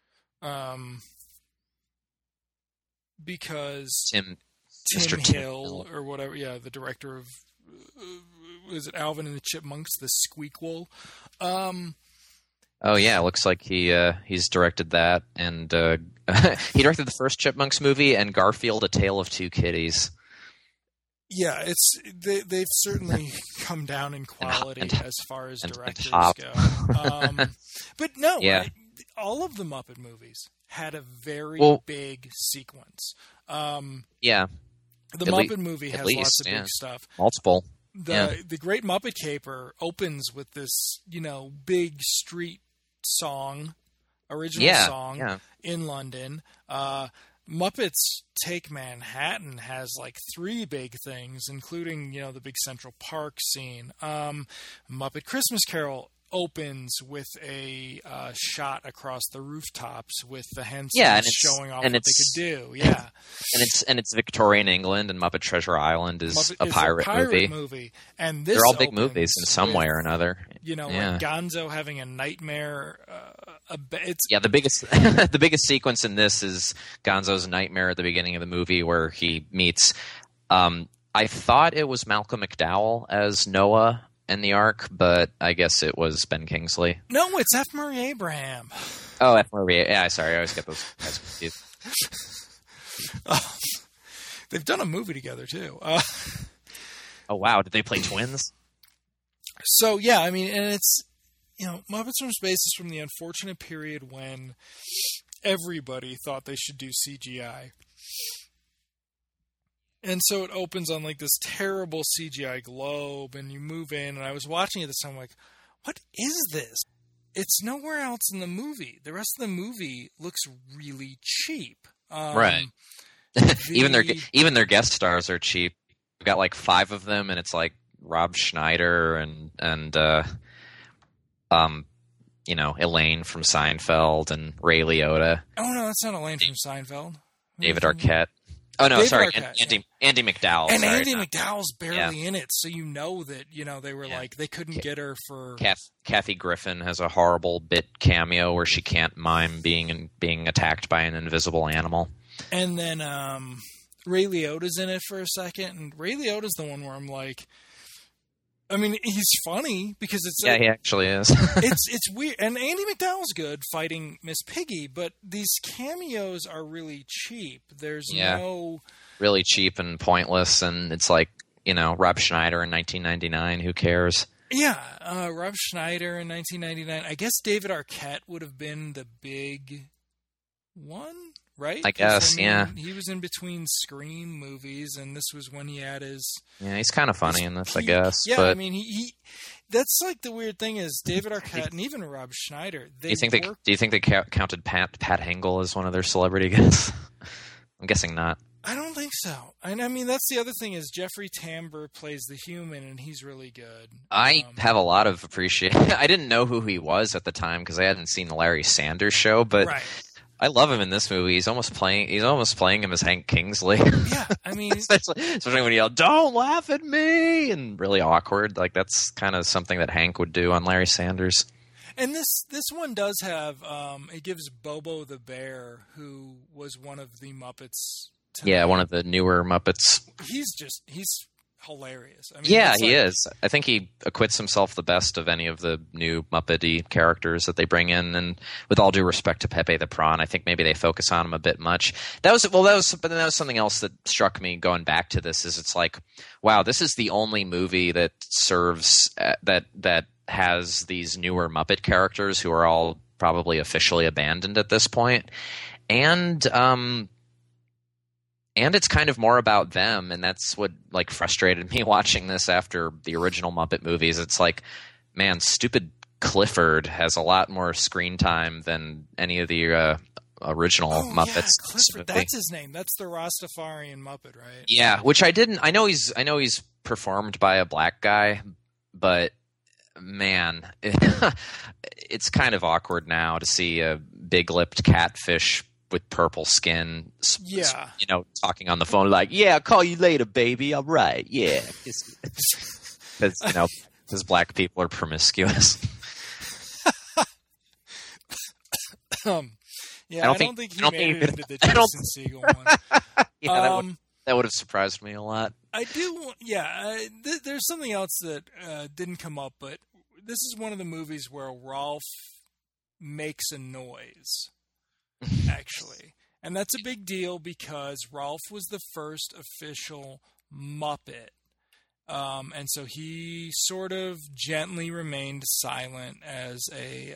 because Tim Hill or whatever, the director of is it Alvin and the Chipmunks, the Squeakquel. Oh yeah, it looks like he's directed that, and he directed the first Chipmunks movie and Garfield: A Tale of Two Kitties. Yeah, they've certainly come down in quality as far as directors go. But no, all of the Muppet movies had a very big sequence. The Muppet movie has lots of big stuff. Multiple. The Great Muppet Caper opens with this, big street song, original song in London. Muppets Take Manhattan has like 3 big things, including, the big Central Park scene. Muppet Christmas Carol opens with a shot across the rooftops with the Hensons showing off what they could do. Yeah, and it's Victorian England, and Muppet Treasure Island is a pirate movie. And this they're all big movies in some way or another. Like Gonzo having a nightmare. The biggest the biggest sequence in this is Gonzo's nightmare at the beginning of the movie where he meets. I thought it was Malcolm McDowell as Noah in the Ark, but I guess it was Ben Kingsley. No, it's F. Murray Abraham. Oh, F. Murray. Yeah, sorry, I always get those guys confused. They've done a movie together too. Oh wow, did they play twins? So yeah, I mean, and it's Muppets from Space is from the unfortunate period when everybody thought they should do CGI. And so it opens on like this terrible CGI globe, and you move in, and I was watching it this time, I'm like, what is this? It's nowhere else in the movie. The rest of the movie looks really cheap. Right. Even their guest stars are cheap. We've got like 5 of them, and it's like Rob Schneider and Elaine from Seinfeld and Ray Liotta. Oh no, that's not Elaine from Seinfeld. David Arquette. Oh no, David sorry, Arquette, Andy McDowell. And sorry, Andy McDowell's barely in it, so you know that they were like they couldn't get her for. Kathy Griffin has a horrible bit cameo where she can't mime being attacked by an invisible animal. And then Ray Liotta's in it for a second, and Ray Liotta's the one where I'm like, I mean, he's funny because it's he actually is. it's weird, and Andy McDowell's good fighting Miss Piggy, but these cameos are really cheap. There's no really cheap and pointless, and it's like Rob Schneider in 1999. Who cares? Yeah, Rob Schneider in 1999. I guess David Arquette would have been the big one. Right? I guess, He was in between Scream movies, and this was when he had his... Yeah, he's kind of funny in this, I guess. Yeah, but... I mean, he that's like the weird thing is David Arquette and even Rob Schneider, do you think they counted Pat Hingle as one of their celebrity guests? I'm guessing not. I don't think so. And I mean, that's the other thing is Jeffrey Tambor plays the human, and he's really good. I have a lot of appreciation. I didn't know who he was at the time because I hadn't seen the Larry Sanders Show, but... Right. I love him in this movie. He's almost playing him as Hank Kingsley. Yeah, I mean, especially when he yelled, "Don't laugh at me," and really awkward. Like that's kind of something that Hank would do on Larry Sanders. And this one does have it gives Bobo the Bear, who was one of the Muppets. Yeah, one of the newer Muppets. He's hilarious. I mean, he is. I think he acquits himself the best of any of the new Muppety characters that they bring in. And with all due respect to Pepe the Prawn, I think maybe they focus on him a bit much. But that was something else that struck me going back to this. Is it's like, wow, this is the only movie that serves that has these newer Muppet characters who are all probably officially abandoned at this point, and it's kind of more about them, and that's what like frustrated me watching this after the original Muppet movies. It's like, man, stupid Clifford has a lot more screen time than any of the original Muppets. Yeah, Clifford, that's his name. That's the Rastafarian Muppet, right? Yeah, which I didn't. I know he's performed by a black guy, but man, it's kind of awkward now to see a big-lipped catfish with purple skin, talking on the phone like, "Yeah, I'll call you later, baby. All right, yeah," because black people are promiscuous. I don't think he made it into the Jason Segel one. That would have surprised me a lot. I do, there's something else that didn't come up, but this is one of the movies where Rolf makes a noise. Actually, and that's a big deal because Rolf was the first official Muppet, and so he sort of gently remained silent as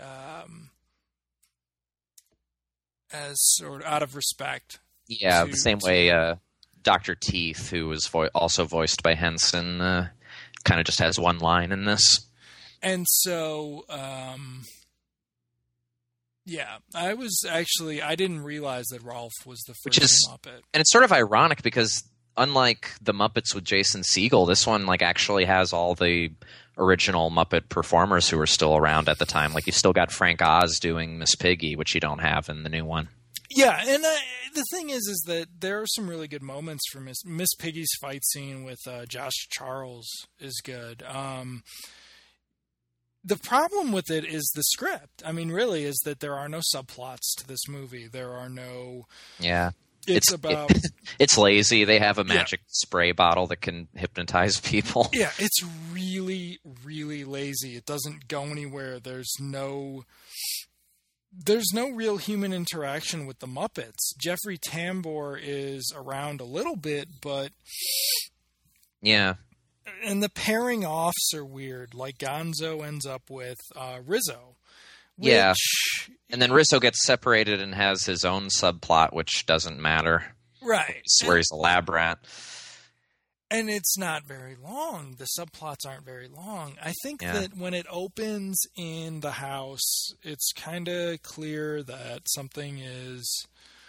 sort of out of respect. Yeah, the same way Dr. Teeth, who was also voiced by Henson, kind of just has one line in this. And so. Yeah, I didn't realize that Rolf was the first Muppet. And it's sort of ironic because unlike the Muppets with Jason Segel, this one like actually has all the original Muppet performers who were still around at the time. Like you still got Frank Oz doing Miss Piggy, which you don't have in the new one. Yeah, and the thing is that there are some really good moments for Miss Piggy's fight scene with Josh Charles is good. The problem with it is the script. I mean, really, is that there are no subplots to this movie. There are no... Yeah. It's lazy. They have a magic spray bottle that can hypnotize people. Yeah, it's really, really lazy. It doesn't go anywhere. There's no real human interaction with the Muppets. Jeffrey Tambor is around a little bit, but... Yeah. And the pairing offs are weird. Like Gonzo ends up with Rizzo, Yeah. Which, And then Rizzo gets separated and has his own subplot, which doesn't matter. right. Where he's a lab rat. And it's not very long. The subplots aren't very long. I think Yeah. that when it opens in the house, it's kind of clear that something is...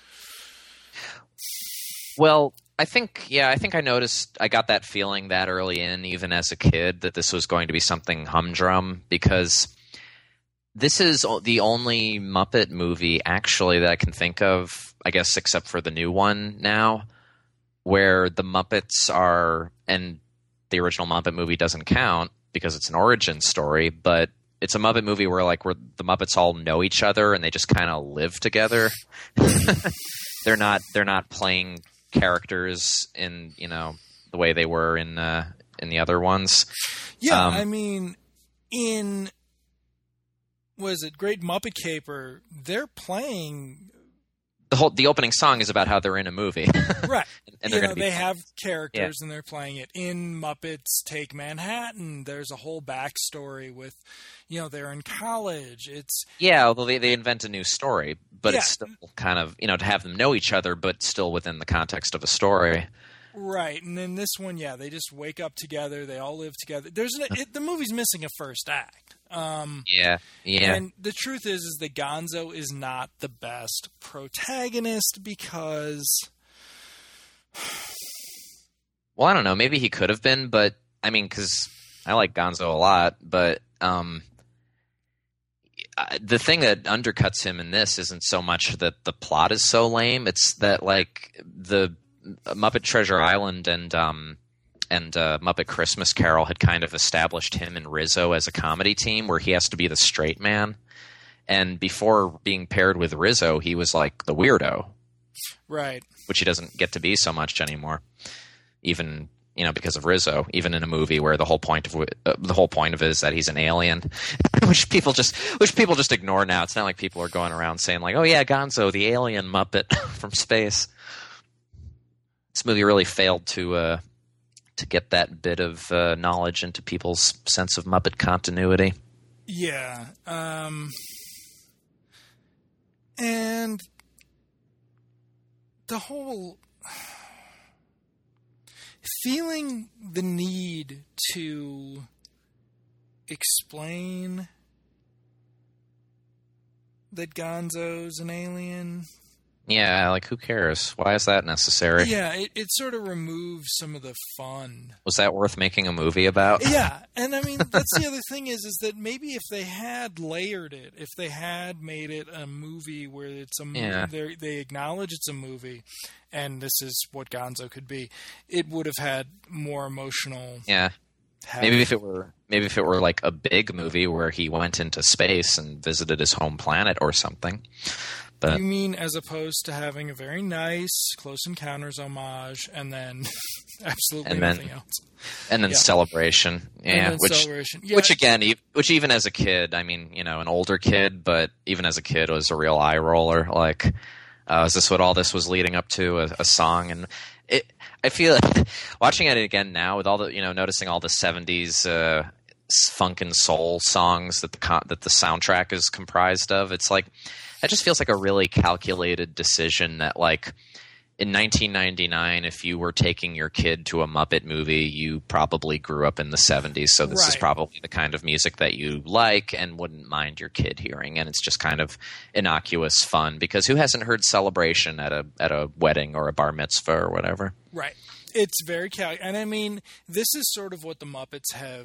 Well, I think I noticed, I got that feeling that early in, even as a kid, that this was going to be something humdrum, because this is the only Muppet movie, actually, that I can think of, I guess, except for the new one now, where the Muppets are, and the original Muppet movie doesn't count because it's an origin story, but it's a Muppet movie where the Muppets all know each other and they just kind of live together. They're not playing characters in, the way they were in the other ones. Yeah, I mean, in... Was it Great Muppet Caper? They're playing... The opening song is about how they're in a movie. Right. And they're they have characters and they're playing it. In Muppets Take Manhattan, there's a whole backstory with, they're in college. It's... Yeah, although they invent a new story, but it's still kind of, to have them know each other, but still within the context of a story. Right. And then this one, they just wake up together. They all live together. The movie's missing a first act. Yeah. And the truth is that Gonzo is not the best protagonist because... Well, I don't know. Maybe he could have been, but I mean, because I like Gonzo a lot, but the thing that undercuts him in this isn't so much that the plot is so lame. It's that the Muppet Treasure Island and Muppet Christmas Carol had kind of established him and Rizzo as a comedy team where he has to be the straight man. And before being paired with Rizzo, he was like the weirdo. Right. Which he doesn't get to be so much anymore. Even, because of Rizzo, even in a movie where the whole point of it is that he's an alien, which people just ignore now. It's not like people are going around saying like, "Oh yeah, Gonzo, the alien Muppet from space." This movie really failed to get that bit of knowledge into people's sense of Muppet continuity. Yeah. And the whole feeling the need to explain that Gonzo's an alien. Yeah, who cares? Why is that necessary? Yeah, it sort of removes some of the fun. Was that worth making a movie about? Yeah, and I mean, that's the other thing is that maybe if they had layered it, if they had made it a movie where it's a movie, they acknowledge it's a movie, and this is what Gonzo could be, it would have had more emotional... Yeah. Maybe if it were like a big movie where he went into space and visited his home planet or something. But, you mean as opposed to having a very nice Close Encounters homage and then absolutely nothing else. And then Celebration. Yeah, Celebration. Yeah. Which even as a kid, I mean, an older kid, but even as a kid was a real eye roller. Like, is this what all this was leading up to? A song? And I feel watching it again now with all the, noticing all the 70s funk and soul songs that the soundtrack is comprised of. It's like, that just feels like a really calculated decision that, like, in 1999, if you were taking your kid to a Muppet movie, you probably grew up in the 70s, so this is probably the kind of music that you like and wouldn't mind your kid hearing, and it's just kind of innocuous fun, because who hasn't heard Celebration at a wedding or a bar mitzvah or whatever? Right. It's very and I mean, this is sort of what the Muppets have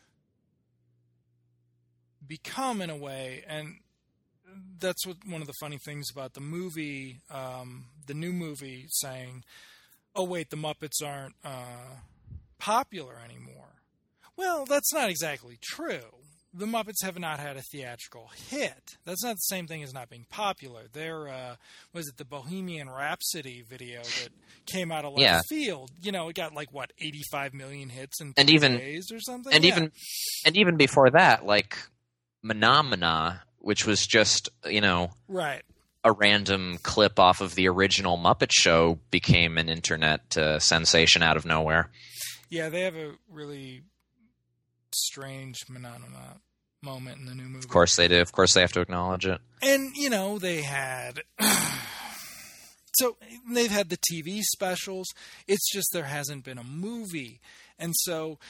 become in a way, and that's one of the funny things about the movie, the new movie, saying, "Oh wait, the Muppets aren't popular anymore." Well, that's not exactly true. The Muppets have not had a theatrical hit. That's not the same thing as not being popular. They're, was it the Bohemian Rhapsody video that came out of left field? It got 85 million hits in 2 days or something. And even before that, Phenomena, which was just, right, a random clip off of the original Muppet Show, became an internet sensation out of nowhere. Yeah, they have a really strange phenomenon. moment in the new movie. Of course they do. Of course they have to acknowledge it. And, they had... So they've had the TV specials. It's just there hasn't been a movie. And so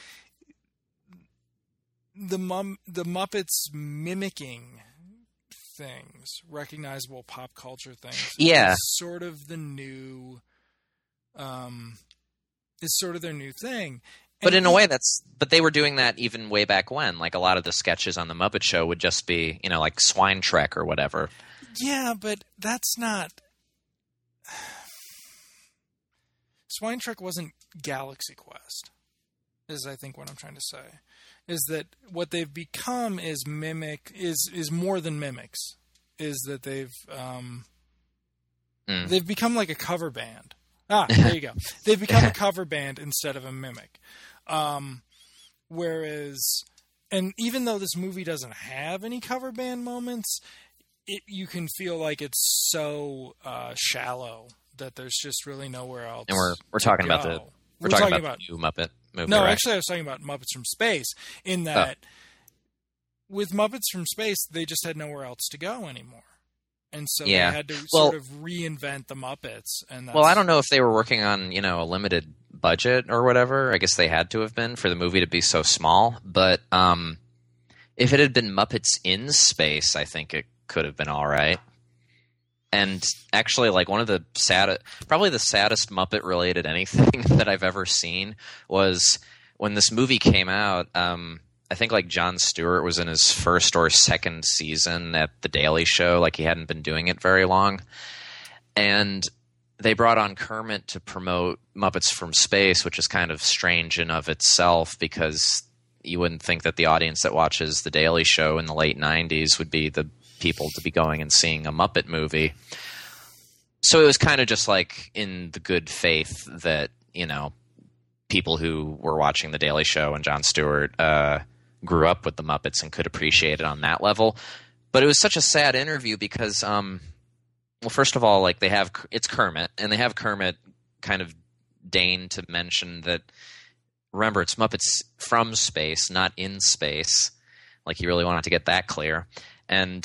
the Muppets mimicking things, recognizable pop culture things, is sort of the new... is sort of their new thing. But in a way, but they were doing that even way back when. Like, a lot of the sketches on The Muppet Show would just be, like Swine Trek or whatever. Yeah, but that's not... Swine Trek wasn't Galaxy Quest, is I think what I'm trying to say. Is that what they've become is more than mimics. Is that they've become like a cover band. There you go. They've become a cover band instead of a mimic. Whereas, and even though this movie doesn't have any cover band moments, you can feel like it's so shallow that there's just really nowhere else. And we're talking about the new Muppet movie. No, right? actually, I was talking about Muppets from Space. In that, with Muppets from Space, they just had nowhere else to go anymore. And so they had to sort of reinvent the Muppets. And I don't know if they were working on, a limited budget or whatever. I guess they had to have been for the movie to be so small. But if it had been Muppets in Space, I think it could have been all right. And actually, like, one of the probably the saddest Muppet-related anything that I've ever seen was when this movie came out. I think like Jon Stewart was in his first or second season at The Daily Show. Like, he hadn't been doing it very long. And they brought on Kermit to promote Muppets from Space, which is kind of strange in of itself because you wouldn't think that the audience that watches The Daily Show in the late 90s would be the people to be going and seeing a Muppet movie. So it was kind of just like in the good faith that, people who were watching The Daily Show and Jon Stewart grew up with the Muppets and could appreciate it on that level. But it was such a sad interview because, first of all, like, it's Kermit, and they have Kermit kind of deign to mention that, remember, it's Muppets from space, not in space. Like, he really wanted to get that clear. And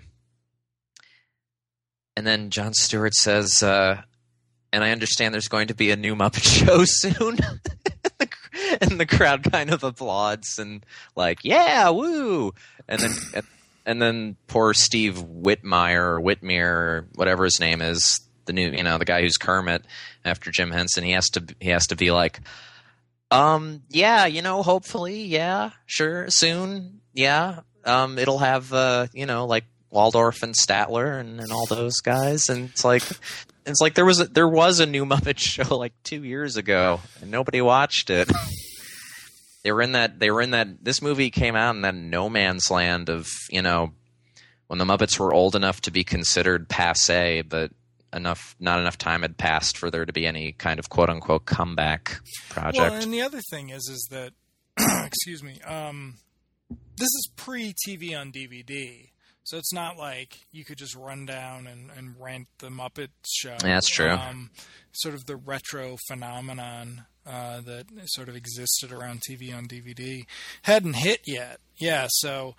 then Jon Stewart says, and I understand there's going to be a new Muppet Show soon. And the crowd kind of applauds and like, yeah, woo. And then poor Steve Whitmire, or whatever his name is, the new, the guy who's Kermit after Jim Henson, he has to be like, yeah, hopefully, yeah, sure, soon, yeah. It'll have, like Waldorf and Statler and all those guys. And it's like there was a new Muppet Show like 2 years ago and nobody watched it. They were in that, this movie came out in that no man's land of, when the Muppets were old enough to be considered passé, but not enough time had passed for there to be any kind of quote unquote comeback project. Well, and the other thing is that, excuse me, this is pre-TV on DVD, so it's not like you could just run down and rent the Muppet Show. Yeah, that's true. Sort of the retro phenomenon that sort of existed around TV on DVD hadn't hit yet. Yeah, so...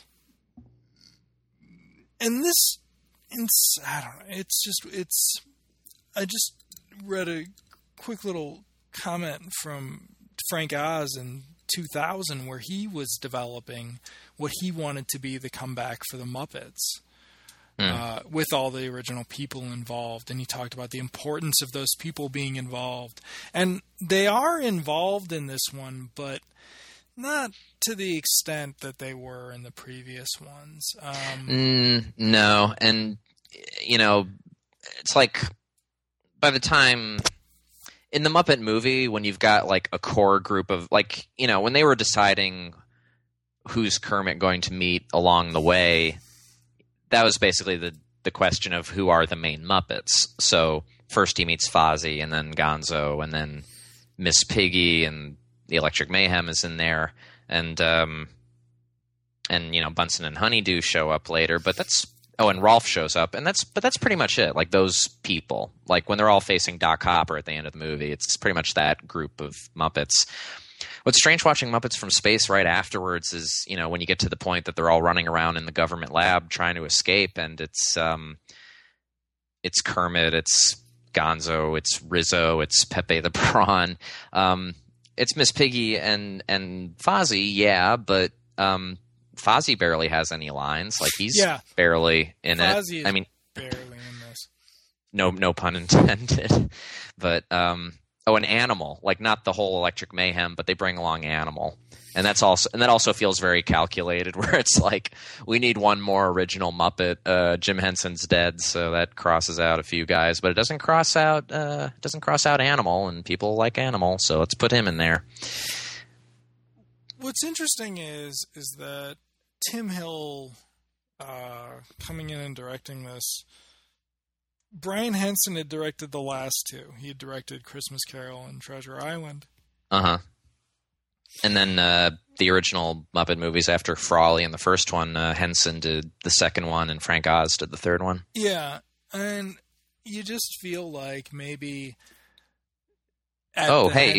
And this... I don't know. I just read a quick little comment from Frank Oz in 2000 where he was developing what he wanted to be the comeback for the Muppets with all the original people involved. And he talked about the importance of those people being involved. And they are involved in this one, but not to the extent that they were in the previous ones. No. And, it's like by the time in the Muppet movie, when you've got like a core group of like, when they were deciding who's Kermit going to meet along the way, that was basically the question of who are the main Muppets. So first he meets Fozzie and then Gonzo and then Miss Piggy and the Electric Mayhem is in there. And Bunsen and Honeydew show up later, but and Rolf shows up, and that's pretty much it. Like those people, like when they're all facing Doc Hopper at the end of the movie, it's pretty much that group of Muppets. What's strange watching Muppets from Space right afterwards is, when you get to the point that they're all running around in the government lab trying to escape, and it's Kermit, it's Gonzo, it's Rizzo, it's Pepe the Prawn, it's Miss Piggy and Fozzie, yeah, but Fozzie barely has any lines. Like, he's barely in Fozzie it. I mean, barely in this. No pun intended. But an Animal, like not the whole Electric Mayhem, but they bring along Animal, and that also feels very calculated. Where it's like, we need one more original Muppet. Jim Henson's dead, so that crosses out a few guys, but it doesn't cross out Animal, and people like Animal, so let's put him in there. What's interesting is that Tim Hill coming in and directing this. Brian Henson had directed the last two. He had directed Christmas Carol and Treasure Island. Uh-huh. And then the original Muppet movies after Frawley and the first one, Henson did the second one and Frank Oz did the third one. Yeah, and you just feel like maybe... that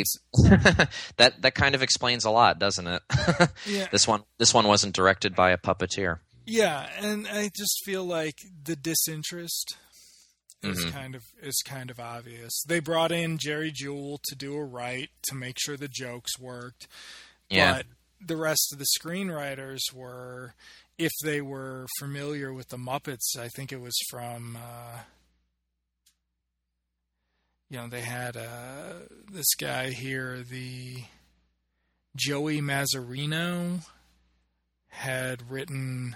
kind of explains a lot, doesn't it? Yeah. This one wasn't directed by a puppeteer. Yeah, and I just feel like the disinterest is kind of obvious. They brought in Jerry Jewell to do a write to make sure the jokes worked. Yeah. But the rest of the screenwriters were, if they were familiar with the Muppets, I think it was from they had this guy here, the Joey Mazzarino had written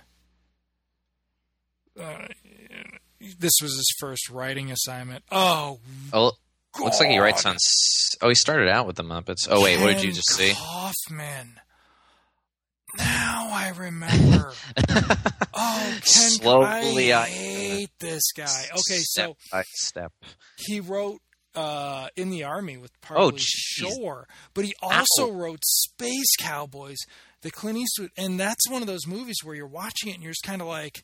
this was his first writing assignment. Oh, looks like he writes on... he started out with the Muppets. Oh, wait, what did you just see? Kaufman. Now I remember. Ken Slowly, I hate this guy. Okay, step by step. He wrote In the Army with Pauly Shore, but he also wrote Space Cowboys, the Clint Eastwood, and that's one of those movies where you're watching it and you're just kind of like,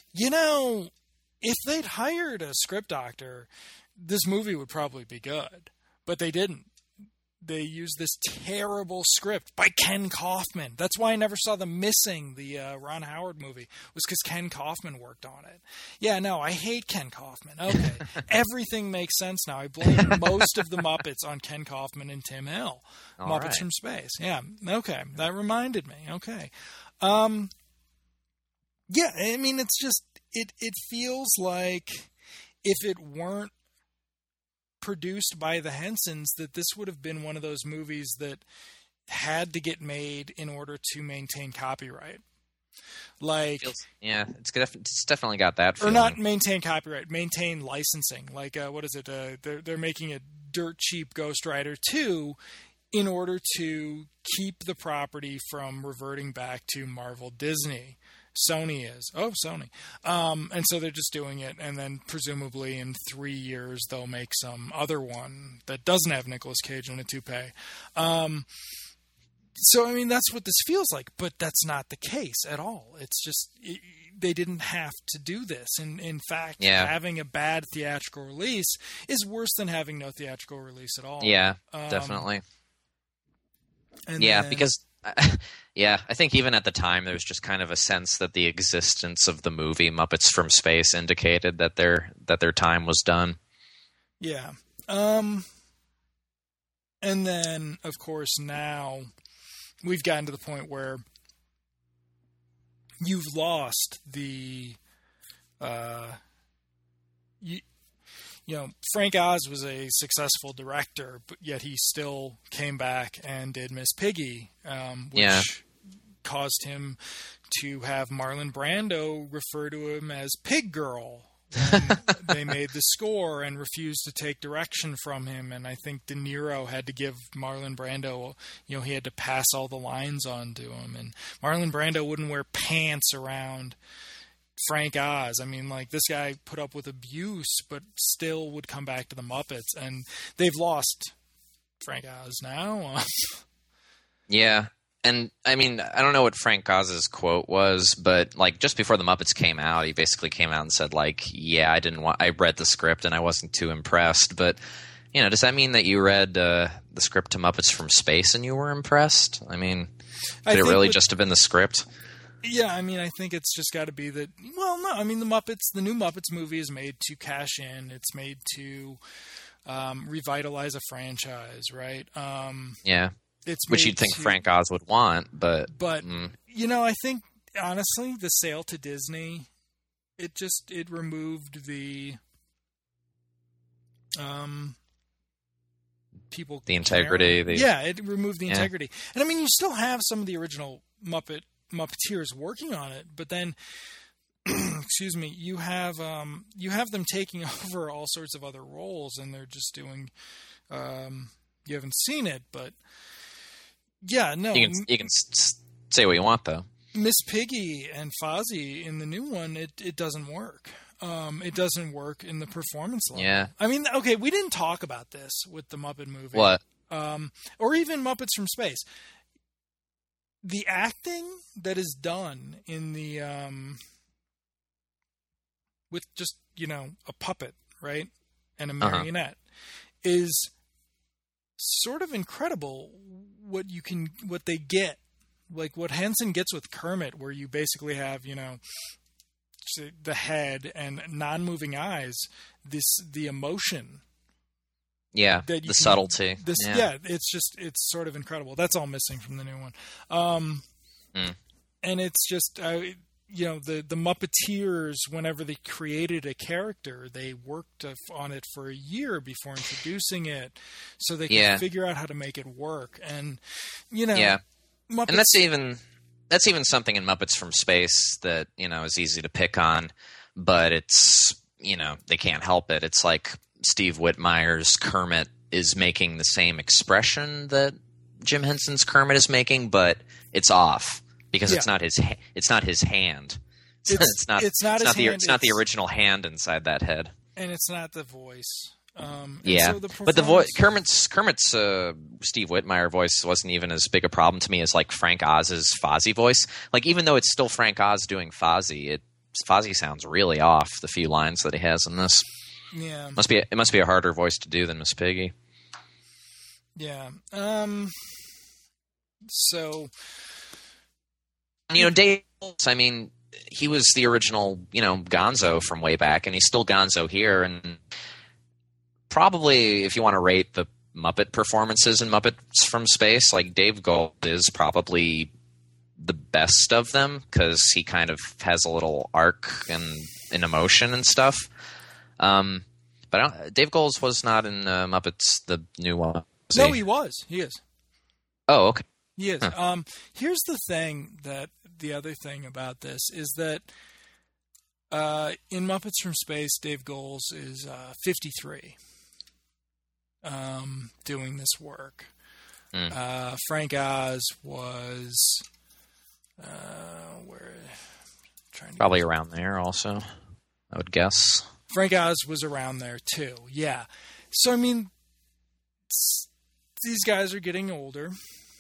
if they'd hired a script doctor, this movie would probably be good. But they didn't. They used this terrible script by Ken Kaufman. That's why I never saw The Missing, the Ron Howard movie, was because Ken Kaufman worked on it. Yeah, no, I hate Ken Kaufman. Okay, everything makes sense now. I blame most of the Muppets on Ken Kaufman and Tim Hill. All Muppets right. from Space. Yeah, okay, that reminded me. Okay. Yeah, I mean, it's just, it feels like if it weren't produced by the Hensons, that this would have been one of those movies that had to get made in order to maintain copyright. Like, it's definitely got that feeling. Or not maintain copyright, maintain licensing. Like, what is it? They're making a dirt cheap Ghost Rider 2 in order to keep the property from reverting back to Marvel Disney. Sony is. Oh, Sony. And so they're just doing it, and then presumably in 3 years they'll make some other one that doesn't have Nicolas Cage in a toupee. So, I mean, that's what this feels like, but that's not the case at all. It's just, they didn't have to do this. And in fact, having a bad theatrical release is worse than having no theatrical release at all. Yeah, definitely. And because... I think even at the time there was just kind of a sense that the existence of the movie Muppets from Space indicated that their time was done. Yeah. And then, of course, now we've gotten to the point where you've lost the Frank Oz was a successful director, but yet he still came back and did Miss Piggy, which caused him to have Marlon Brando refer to him as Pig Girl. They made the score and refused to take direction from him, and I think De Niro had to give Marlon Brando, he had to pass all the lines on to him, and Marlon Brando wouldn't wear pants around Frank Oz. I mean, like, this guy put up with abuse, but still would come back to the Muppets, and they've lost Frank Oz now. Yeah. And, I mean, I don't know what Frank Oz's quote was, but, like, just before the Muppets came out, he basically came out and said, like, I read the script and I wasn't too impressed, but does that mean that you read the script to Muppets from Space and you were impressed? I mean, could it really just have been the script? Yeah, I mean, I think it's just got to be that. Well, no, I mean, the new Muppets movie is made to cash in. It's made to revitalize a franchise, right? Yeah, it's which you'd think Frank Oz would want, but I think honestly, the sale to Disney, it removed the people, the integrity. It removed the integrity, and I mean, you still have some of the original Muppeteers working on it, but then, excuse me, you have them taking over all sorts of other roles, and they're just doing. You haven't seen it, but yeah, no, you can say what you want though. Miss Piggy and Fozzie in the new one, it doesn't work. It doesn't work in the performance level. Yeah, I mean, okay, we didn't talk about this with the Muppet movie. What? Or even Muppets from Space. The acting that is done in the with just a puppet, right, and a marionette is sort of incredible. What they get, like what Henson gets with Kermit, where you basically have the head and non-moving eyes, the emotion. Yeah, the subtlety. It's sort of incredible. That's all missing from the new one. And it's just, the Muppeteers, whenever they created a character, they worked on it for a year before introducing it, so they could figure out how to make it work. And Muppets, and that's even something in Muppets from Space that is easy to pick on, but it's they can't help it. It's like Steve Whitmire's Kermit is making the same expression that Jim Henson's Kermit is making, but it's off because it's not his hand. It's not the original hand inside that head, and it's not the voice. So but the voice, Kermit's Steve Whitmire voice wasn't even as big a problem to me as like Frank Oz's Fozzie voice. Like even though it's still Frank Oz doing Fozzie, Fozzie sounds really off the few lines that he has in this. Yeah, it must be a harder voice to do than Miss Piggy. Yeah. So Dave, I mean, he was the original Gonzo from way back, and he's still Gonzo here. And probably, if you want to rate the Muppet performances in Muppets from Space, like Dave Gold is probably the best of them because he kind of has a little arc and an emotion and stuff. But Dave Goelz was not in Muppets, the new one. No, he was. He is. Oh, okay. He is. Here's the other thing about this is that in Muppets from Space, Dave Goelz is 53 doing this work. Frank Oz was probably around there also, I would guess. Frank Oz was around there too, yeah. So, I mean, these guys are getting older,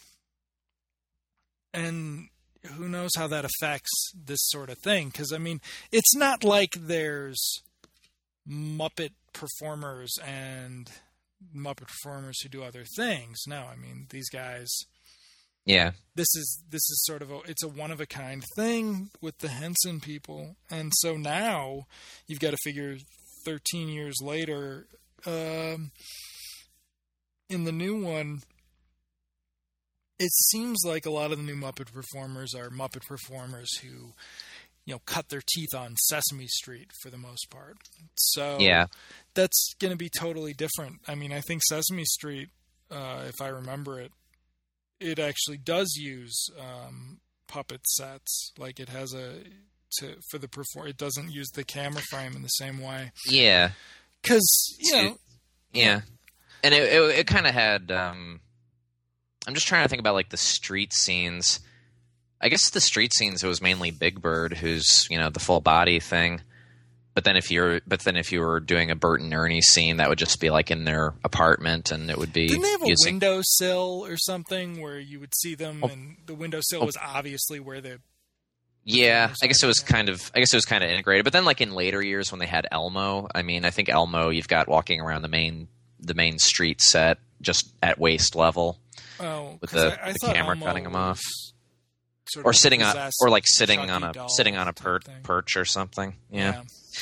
and who knows how that affects this sort of thing. Because, I mean, it's not like there's Muppet performers and Muppet performers who do other things. No, I mean, these guys... Yeah. This is sort of it's a one-of-a-kind thing with the Henson people. And so now you've got to figure 13 years later, in the new one, it seems like a lot of the new Muppet performers are Muppet performers who, cut their teeth on Sesame Street for the most part. So that's going to be totally different. I mean, I think Sesame Street, if I remember it actually does use puppet sets. Like it has it doesn't use the camera frame in the same way. Yeah. Because, Yeah. And it kind of had... I'm just trying to think about like the street scenes. I guess the street scenes, it was mainly Big Bird, who's, the full body thing. But then if you were doing a Bert and Ernie scene, that would just be like in their apartment, and it would be. Didn't they have a windowsill or something where you would see them, and the windowsill was obviously where the. Yeah, I guess it was kind of integrated. But then, like in later years when they had Elmo, I mean, I think Elmo, you've got walking around the main the main street set just at waist level. Oh, with 'cause the I thought camera Elmo cutting them off, sort or of sitting on, possessed or like sitting Chucky on a doll perch type thing. perch or something. Yeah.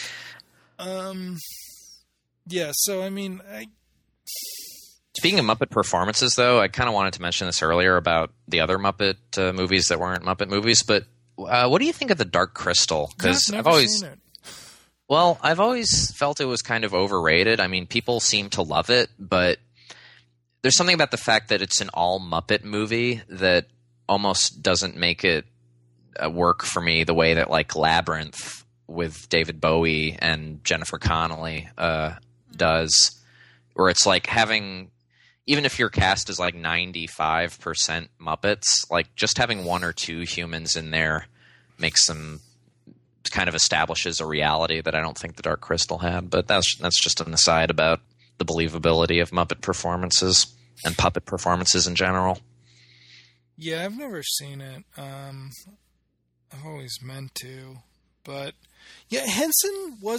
Yeah. So I mean, Speaking of Muppet performances, though, I kind of wanted to mention this earlier about the other Muppet movies that weren't Muppet movies. But what do you think of the Dark Crystal? Because I've never seen it. Well, I've always felt it was kind of overrated. I mean, people seem to love it, but there's something about the fact that it's an all Muppet movie that almost doesn't make it work for me the way that like Labyrinth with David Bowie and Jennifer Connelly does, where it's like having, even if your cast is like 95% Muppets, like just having one or two humans in there makes them kind of establishes a reality that I don't think the Dark Crystal had. But that's just an aside about the believability of Muppet performances and puppet performances in general. Yeah, I've never seen it. I've always meant to, but yeah, Henson was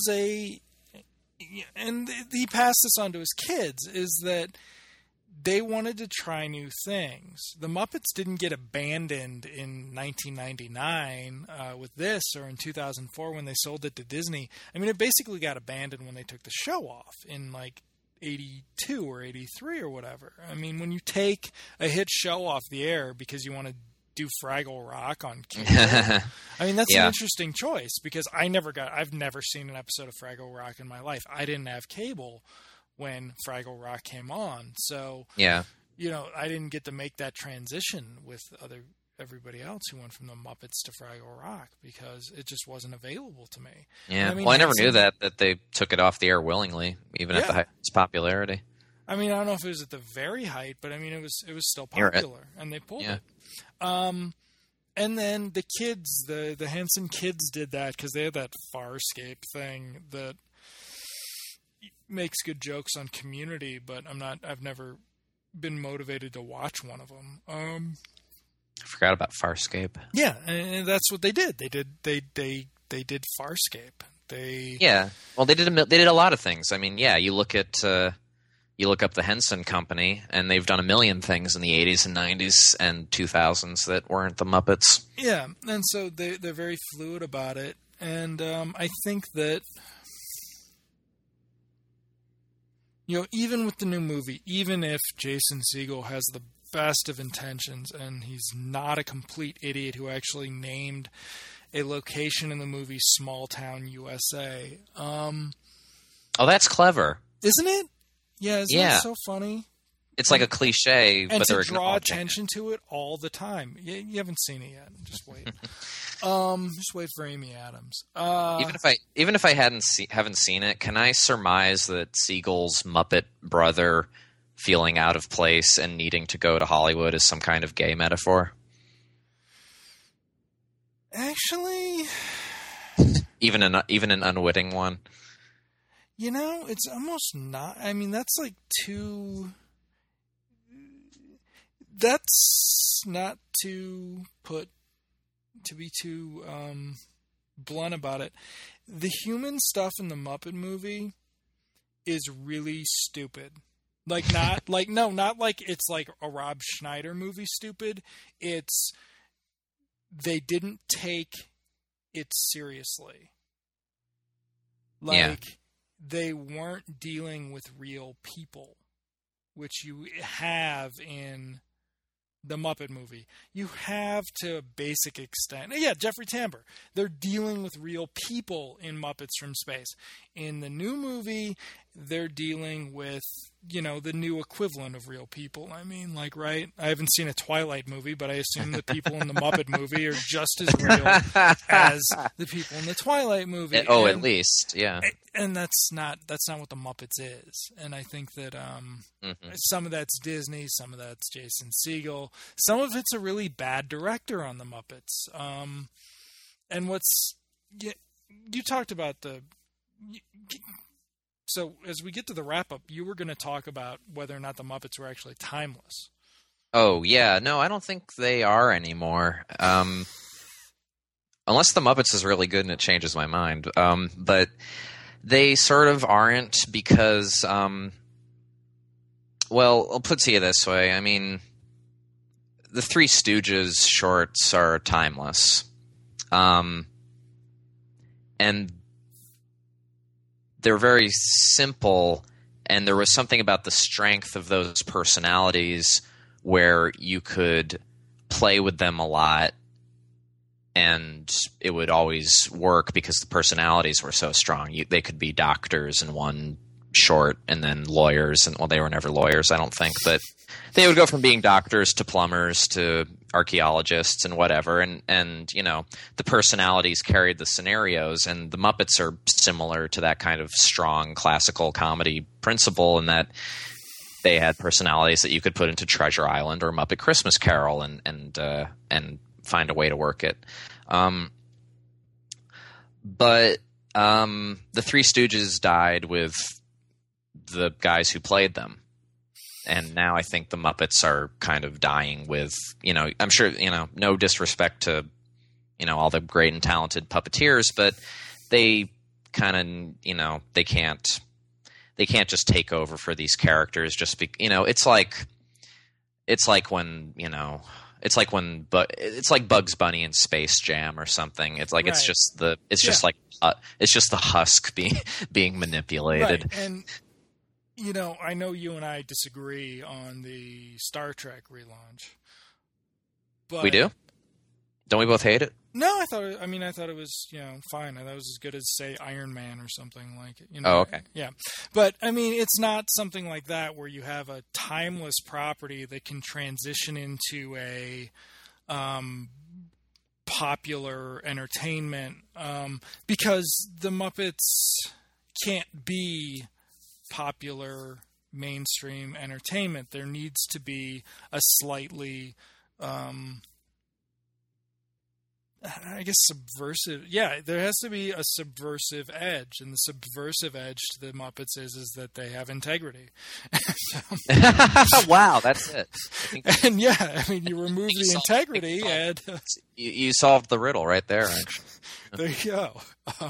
and he passed this on to his kids, is that they wanted to try new things. The Muppets didn't get abandoned in 1999 with this, or in 2004 when they sold it to Disney. I mean, it basically got abandoned when they took the show off in like 82 or 83 or whatever. I mean, when you take a hit show off the air because you want to do Fraggle Rock on cable, I mean, that's an interesting choice, because I've never seen an episode of Fraggle Rock in my life. I didn't have cable when Fraggle Rock came on, so I didn't get to make that transition with everybody else who went from the Muppets to Fraggle Rock, because it just wasn't available to me. Yeah, I mean, well, I never knew that they took it off the air willingly, even at the height of its popularity. I mean, I don't know if it was at the very height, but I mean, it was still popular, and they pulled it. And then the kids, the Henson kids, did that because they had that Farscape thing that makes good jokes on Community, but I've never been motivated to watch one of them. I forgot about Farscape. Yeah, and that's what they did. They did Farscape. Well, they did a lot of things. I mean, you look up the Henson Company, and they've done a million things in the 80s and 90s and 2000s that weren't the Muppets. Yeah, and so they're very fluid about it, and I think that, even with the new movie, even if Jason Segel has the best of intentions and he's not a complete idiot who actually named a location in the movie Small Town USA. Oh, that's clever. Isn't it? Yeah, isn't that so funny? It's like a cliche, and but they're to draw attention to it all the time. You haven't seen it yet. Just wait. Just wait for Amy Adams. Even if I haven't seen it, can I surmise that Siegel's Muppet brother feeling out of place and needing to go to Hollywood is some kind of gay metaphor? Actually, even an unwitting one. It's almost not. I mean, that's like too. That's not to be too blunt about it. The human stuff in the Muppet movie is really stupid. Not like it's like a Rob Schneider movie stupid. It's they didn't take it seriously. They weren't dealing with real people, which you have in the Muppet movie. You have to a basic extent. Yeah, Jeffrey Tambor. They're dealing with real people in Muppets from Space. In the new movie, they're dealing with, the new equivalent of real people. I mean, right? I haven't seen a Twilight movie, but I assume the people in the Muppet movie are just as real as the people in the Twilight movie. At least, yeah. And that's not what the Muppets is. And I think that some of that's Disney, some of that's Jason Segel, some of it's a really bad director on the Muppets. And you talked about so as we get to the wrap-up, you were going to talk about whether or not the Muppets were actually timeless. Oh, yeah. No, I don't think they are anymore. Unless the Muppets is really good and it changes my mind. But they sort of aren't, because Well, I'll put it to you this way. I mean, the Three Stooges shorts are timeless. And they're very simple, and there was something about the strength of those personalities where you could play with them a lot, and it would always work because the personalities were so strong. They could be doctors in one short, and then lawyers, and well, they were never lawyers, I don't think, but they would go from being doctors to plumbers to archaeologists and whatever, and you know, the personalities carried the scenarios, and the Muppets are similar to that kind of strong classical comedy principle in that they had personalities that you could put into Treasure Island or Muppet Christmas Carol and find a way to work it. But the Three Stooges died with the guys who played them. And now I think the Muppets are kind of dying with, you know, I'm sure, you know, no disrespect to, you know, all the great and talented puppeteers, but they kind of, you know, they can't just take over for these characters just you know, it's like when, you know, it's like Bugs Bunny in Space Jam or something. It's like, right. it's just the husk being manipulated. Right. And, you know, I know you and I disagree on the Star Trek relaunch. But We do? Don't we both hate it? No, I thought it was, you know, fine. I thought it was as good as, say, Iron Man or something like it. You know? Oh, okay. Yeah. But, I mean, it's not something like that where you have a timeless property that can transition into a popular entertainment, because the Muppets can't be popular mainstream entertainment. There needs to be a slightly I guess subversive. Yeah, there has to be a subversive edge, and the subversive edge to the Muppets is that they have integrity. Wow, that's it. And yeah, I mean, you remove the integrity, and you solved the riddle right there. Actually, there you go.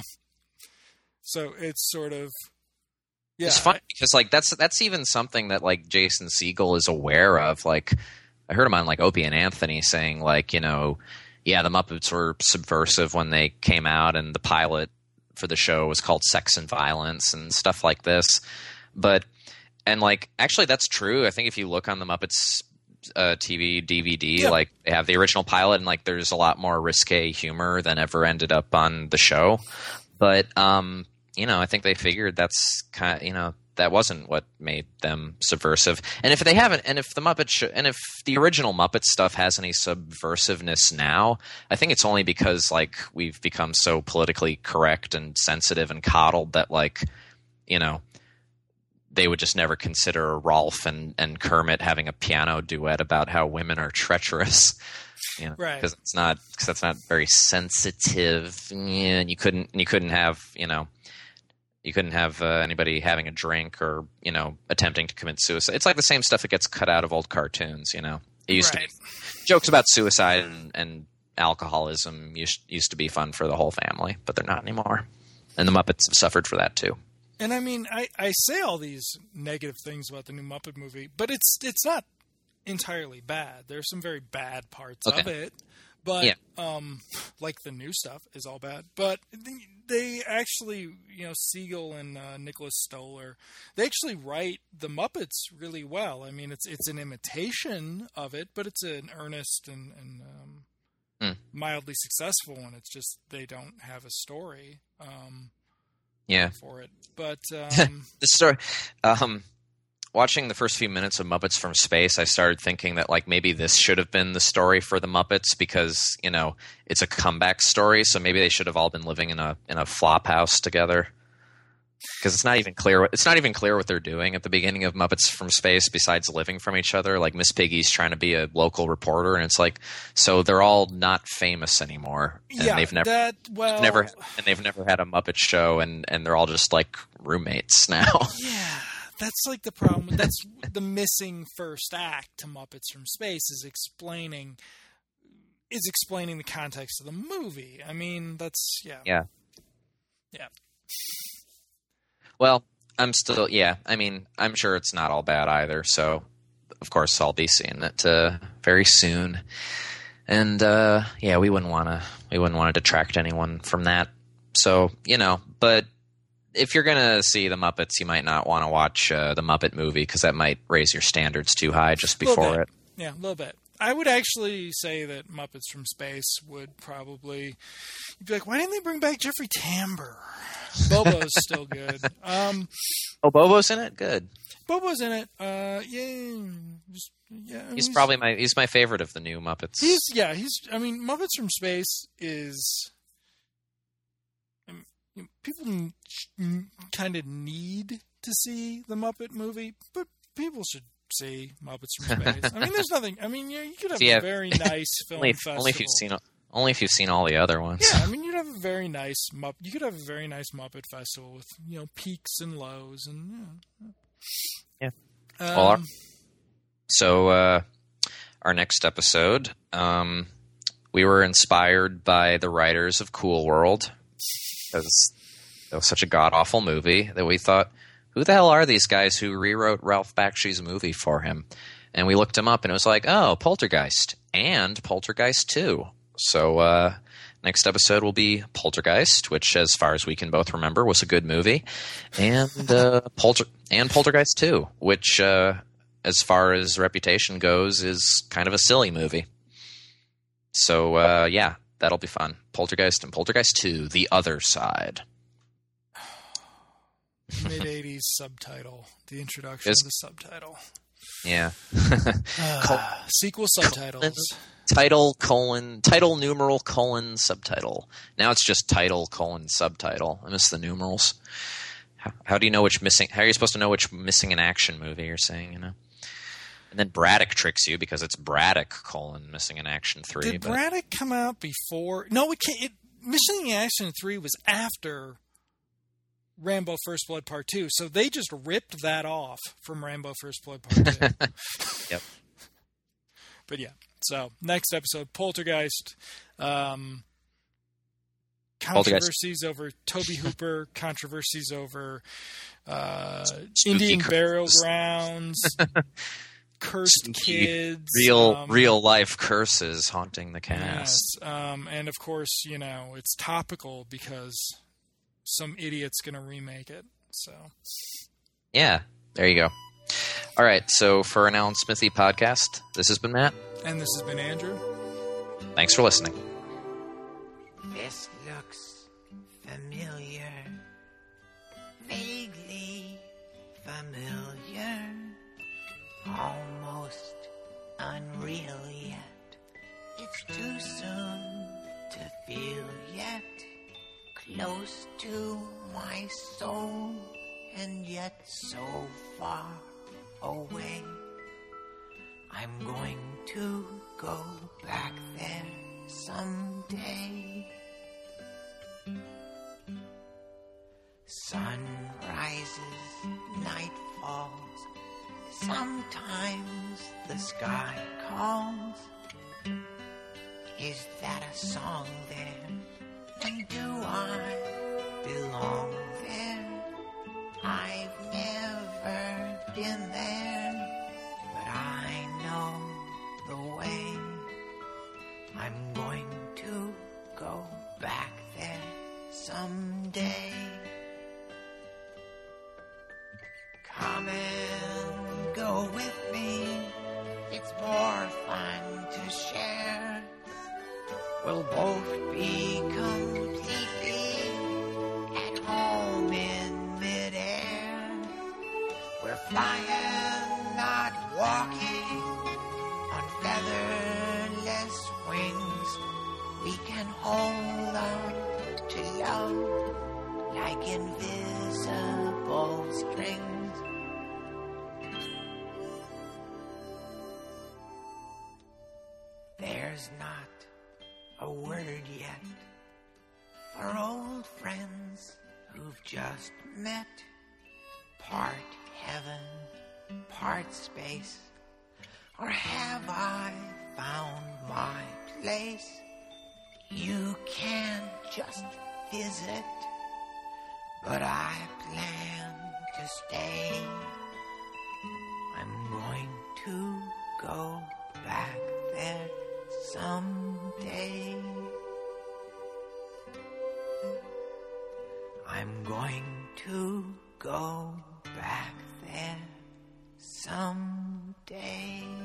So it's sort of. Yeah. It's funny because like that's even something that like Jason Segel is aware of. Like I heard him on like Opie and Anthony saying like, you know, yeah, the Muppets were subversive when they came out, and the pilot for the show was called Sex and Violence and stuff like this. And like actually that's true. I think if you look on the Muppets TV DVD, yeah. like they have the original pilot, and like there's a lot more risque humor than ever ended up on the show. But you know, I think they figured that's kind of, you know, that wasn't what made them subversive. And if they haven't, and if the and if the original Muppet stuff has any subversiveness now, I think it's only because like we've become so politically correct and sensitive and coddled that like, you know, they would just never consider Rolf and Kermit having a piano duet about how women are treacherous. You know, right? Because that's not very sensitive. Yeah, and you couldn't have, you know. You couldn't have anybody having a drink or, you know, attempting to commit suicide. It's like the same stuff that gets cut out of old cartoons, you know. It used to be jokes about suicide and alcoholism used to be fun for the whole family, but they're not anymore. And the Muppets have suffered for that too. And I mean, I say all these negative things about the new Muppet movie, but it's not entirely bad. There's some very bad parts of it. But, yeah. Like the new stuff is all bad. But they actually, you know, Segel and Nicholas Stoller, they actually write the Muppets really well. I mean, it's an imitation of it, but it's an earnest and mildly successful one. It's just they don't have a story for it. But the story... Watching the first few minutes of Muppets from Space, I started thinking that like maybe this should have been the story for the Muppets because, you know, it's a comeback story, so maybe they should have all been living in a flop house together. Because it's not even clear what they're doing at the beginning of Muppets from Space besides living from each other. Like Miss Piggy's trying to be a local reporter, and it's like, so they're all not famous anymore, and they've never had a Muppet show, and they're all just like roommates now. Yeah. That's like the problem. That's the missing first act to Muppets from Space is explaining the context of the movie. I mean, that's yeah. Well, I'm still, yeah. I mean, I'm sure it's not all bad either. So, of course, I'll be seeing it very soon. And yeah, we wouldn't want to detract anyone from that. So, but if you're gonna see the Muppets, you might not want to watch the Muppet movie because that might raise your standards too high just before it. Yeah, a little bit. I would actually say that Muppets from Space would probably... You'd be like, why didn't they bring back Jeffrey Tambor? Bobo's still good. Bobo's in it? Good. Bobo's in it. He's my favorite of the new Muppets. Muppets from Space is... people kind of need to see the Muppet movie, but people should see Muppets from Space. I mean, there's nothing. I mean, you could have a very nice film festival. Only if you've seen all the other ones. Yeah, I mean, you'd have a very nice You could have a very nice Muppet festival with peaks and lows and yeah. So our next episode, we were inspired by the writers of Cool World. It was such a god-awful movie that we thought, who the hell are these guys who rewrote Ralph Bakshi's movie for him? And we looked him up, and it was like, oh, Poltergeist and Poltergeist 2. So next episode will be Poltergeist, which, as far as we can both remember, was a good movie, and Poltergeist 2, which, as far as reputation goes, is kind of a silly movie. So yeah, that'll be fun. Poltergeist and Poltergeist 2, The Other Side. Mid-'80s subtitle. The introduction of the subtitle. Yeah. Sequel subtitles. Title numeral subtitle. Now it's just title subtitle. I miss the numerals. How do you know which missing? How are you supposed to know which missing in action movie you're saying? And then Braddock tricks you because it's Braddock missing in action 3. Did Braddock come out before? No, it can't. Missing in action 3 was after Rambo First Blood Part 2, so they just ripped that off from Rambo First Blood Part 2. Yep. But yeah, so next episode, Poltergeist. Controversies over Toby Hooper, controversies over Indian burial grounds, cursed kids, real life curses haunting the cast. Yes, and of course, it's topical because some idiot's going to remake it. So, yeah, there you go. All right, so for an Alan Smithy podcast, this has been Matt. And this has been Andrew. Thanks for listening. This looks familiar, vaguely familiar, almost unreal yet. It's too soon to feel yet, close to my soul, and yet so far away. I'm going to go back there someday. Sun rises, night falls, sometimes the sky calls. Is that a song there? And do I belong there? I've never been there, but I know the way. I'm going to go back there someday. Come and go with me, it's more fun to share. We'll both be completely at home in midair. We're flying, not walking, on featherless wings. We can hold on to love like invisible strings. There's not a word yet for old friends who've just met. Part heaven, part space, or have I found my place? You can just visit, but I plan to stay. I'm going to go back there someday. I'm going to go back there someday.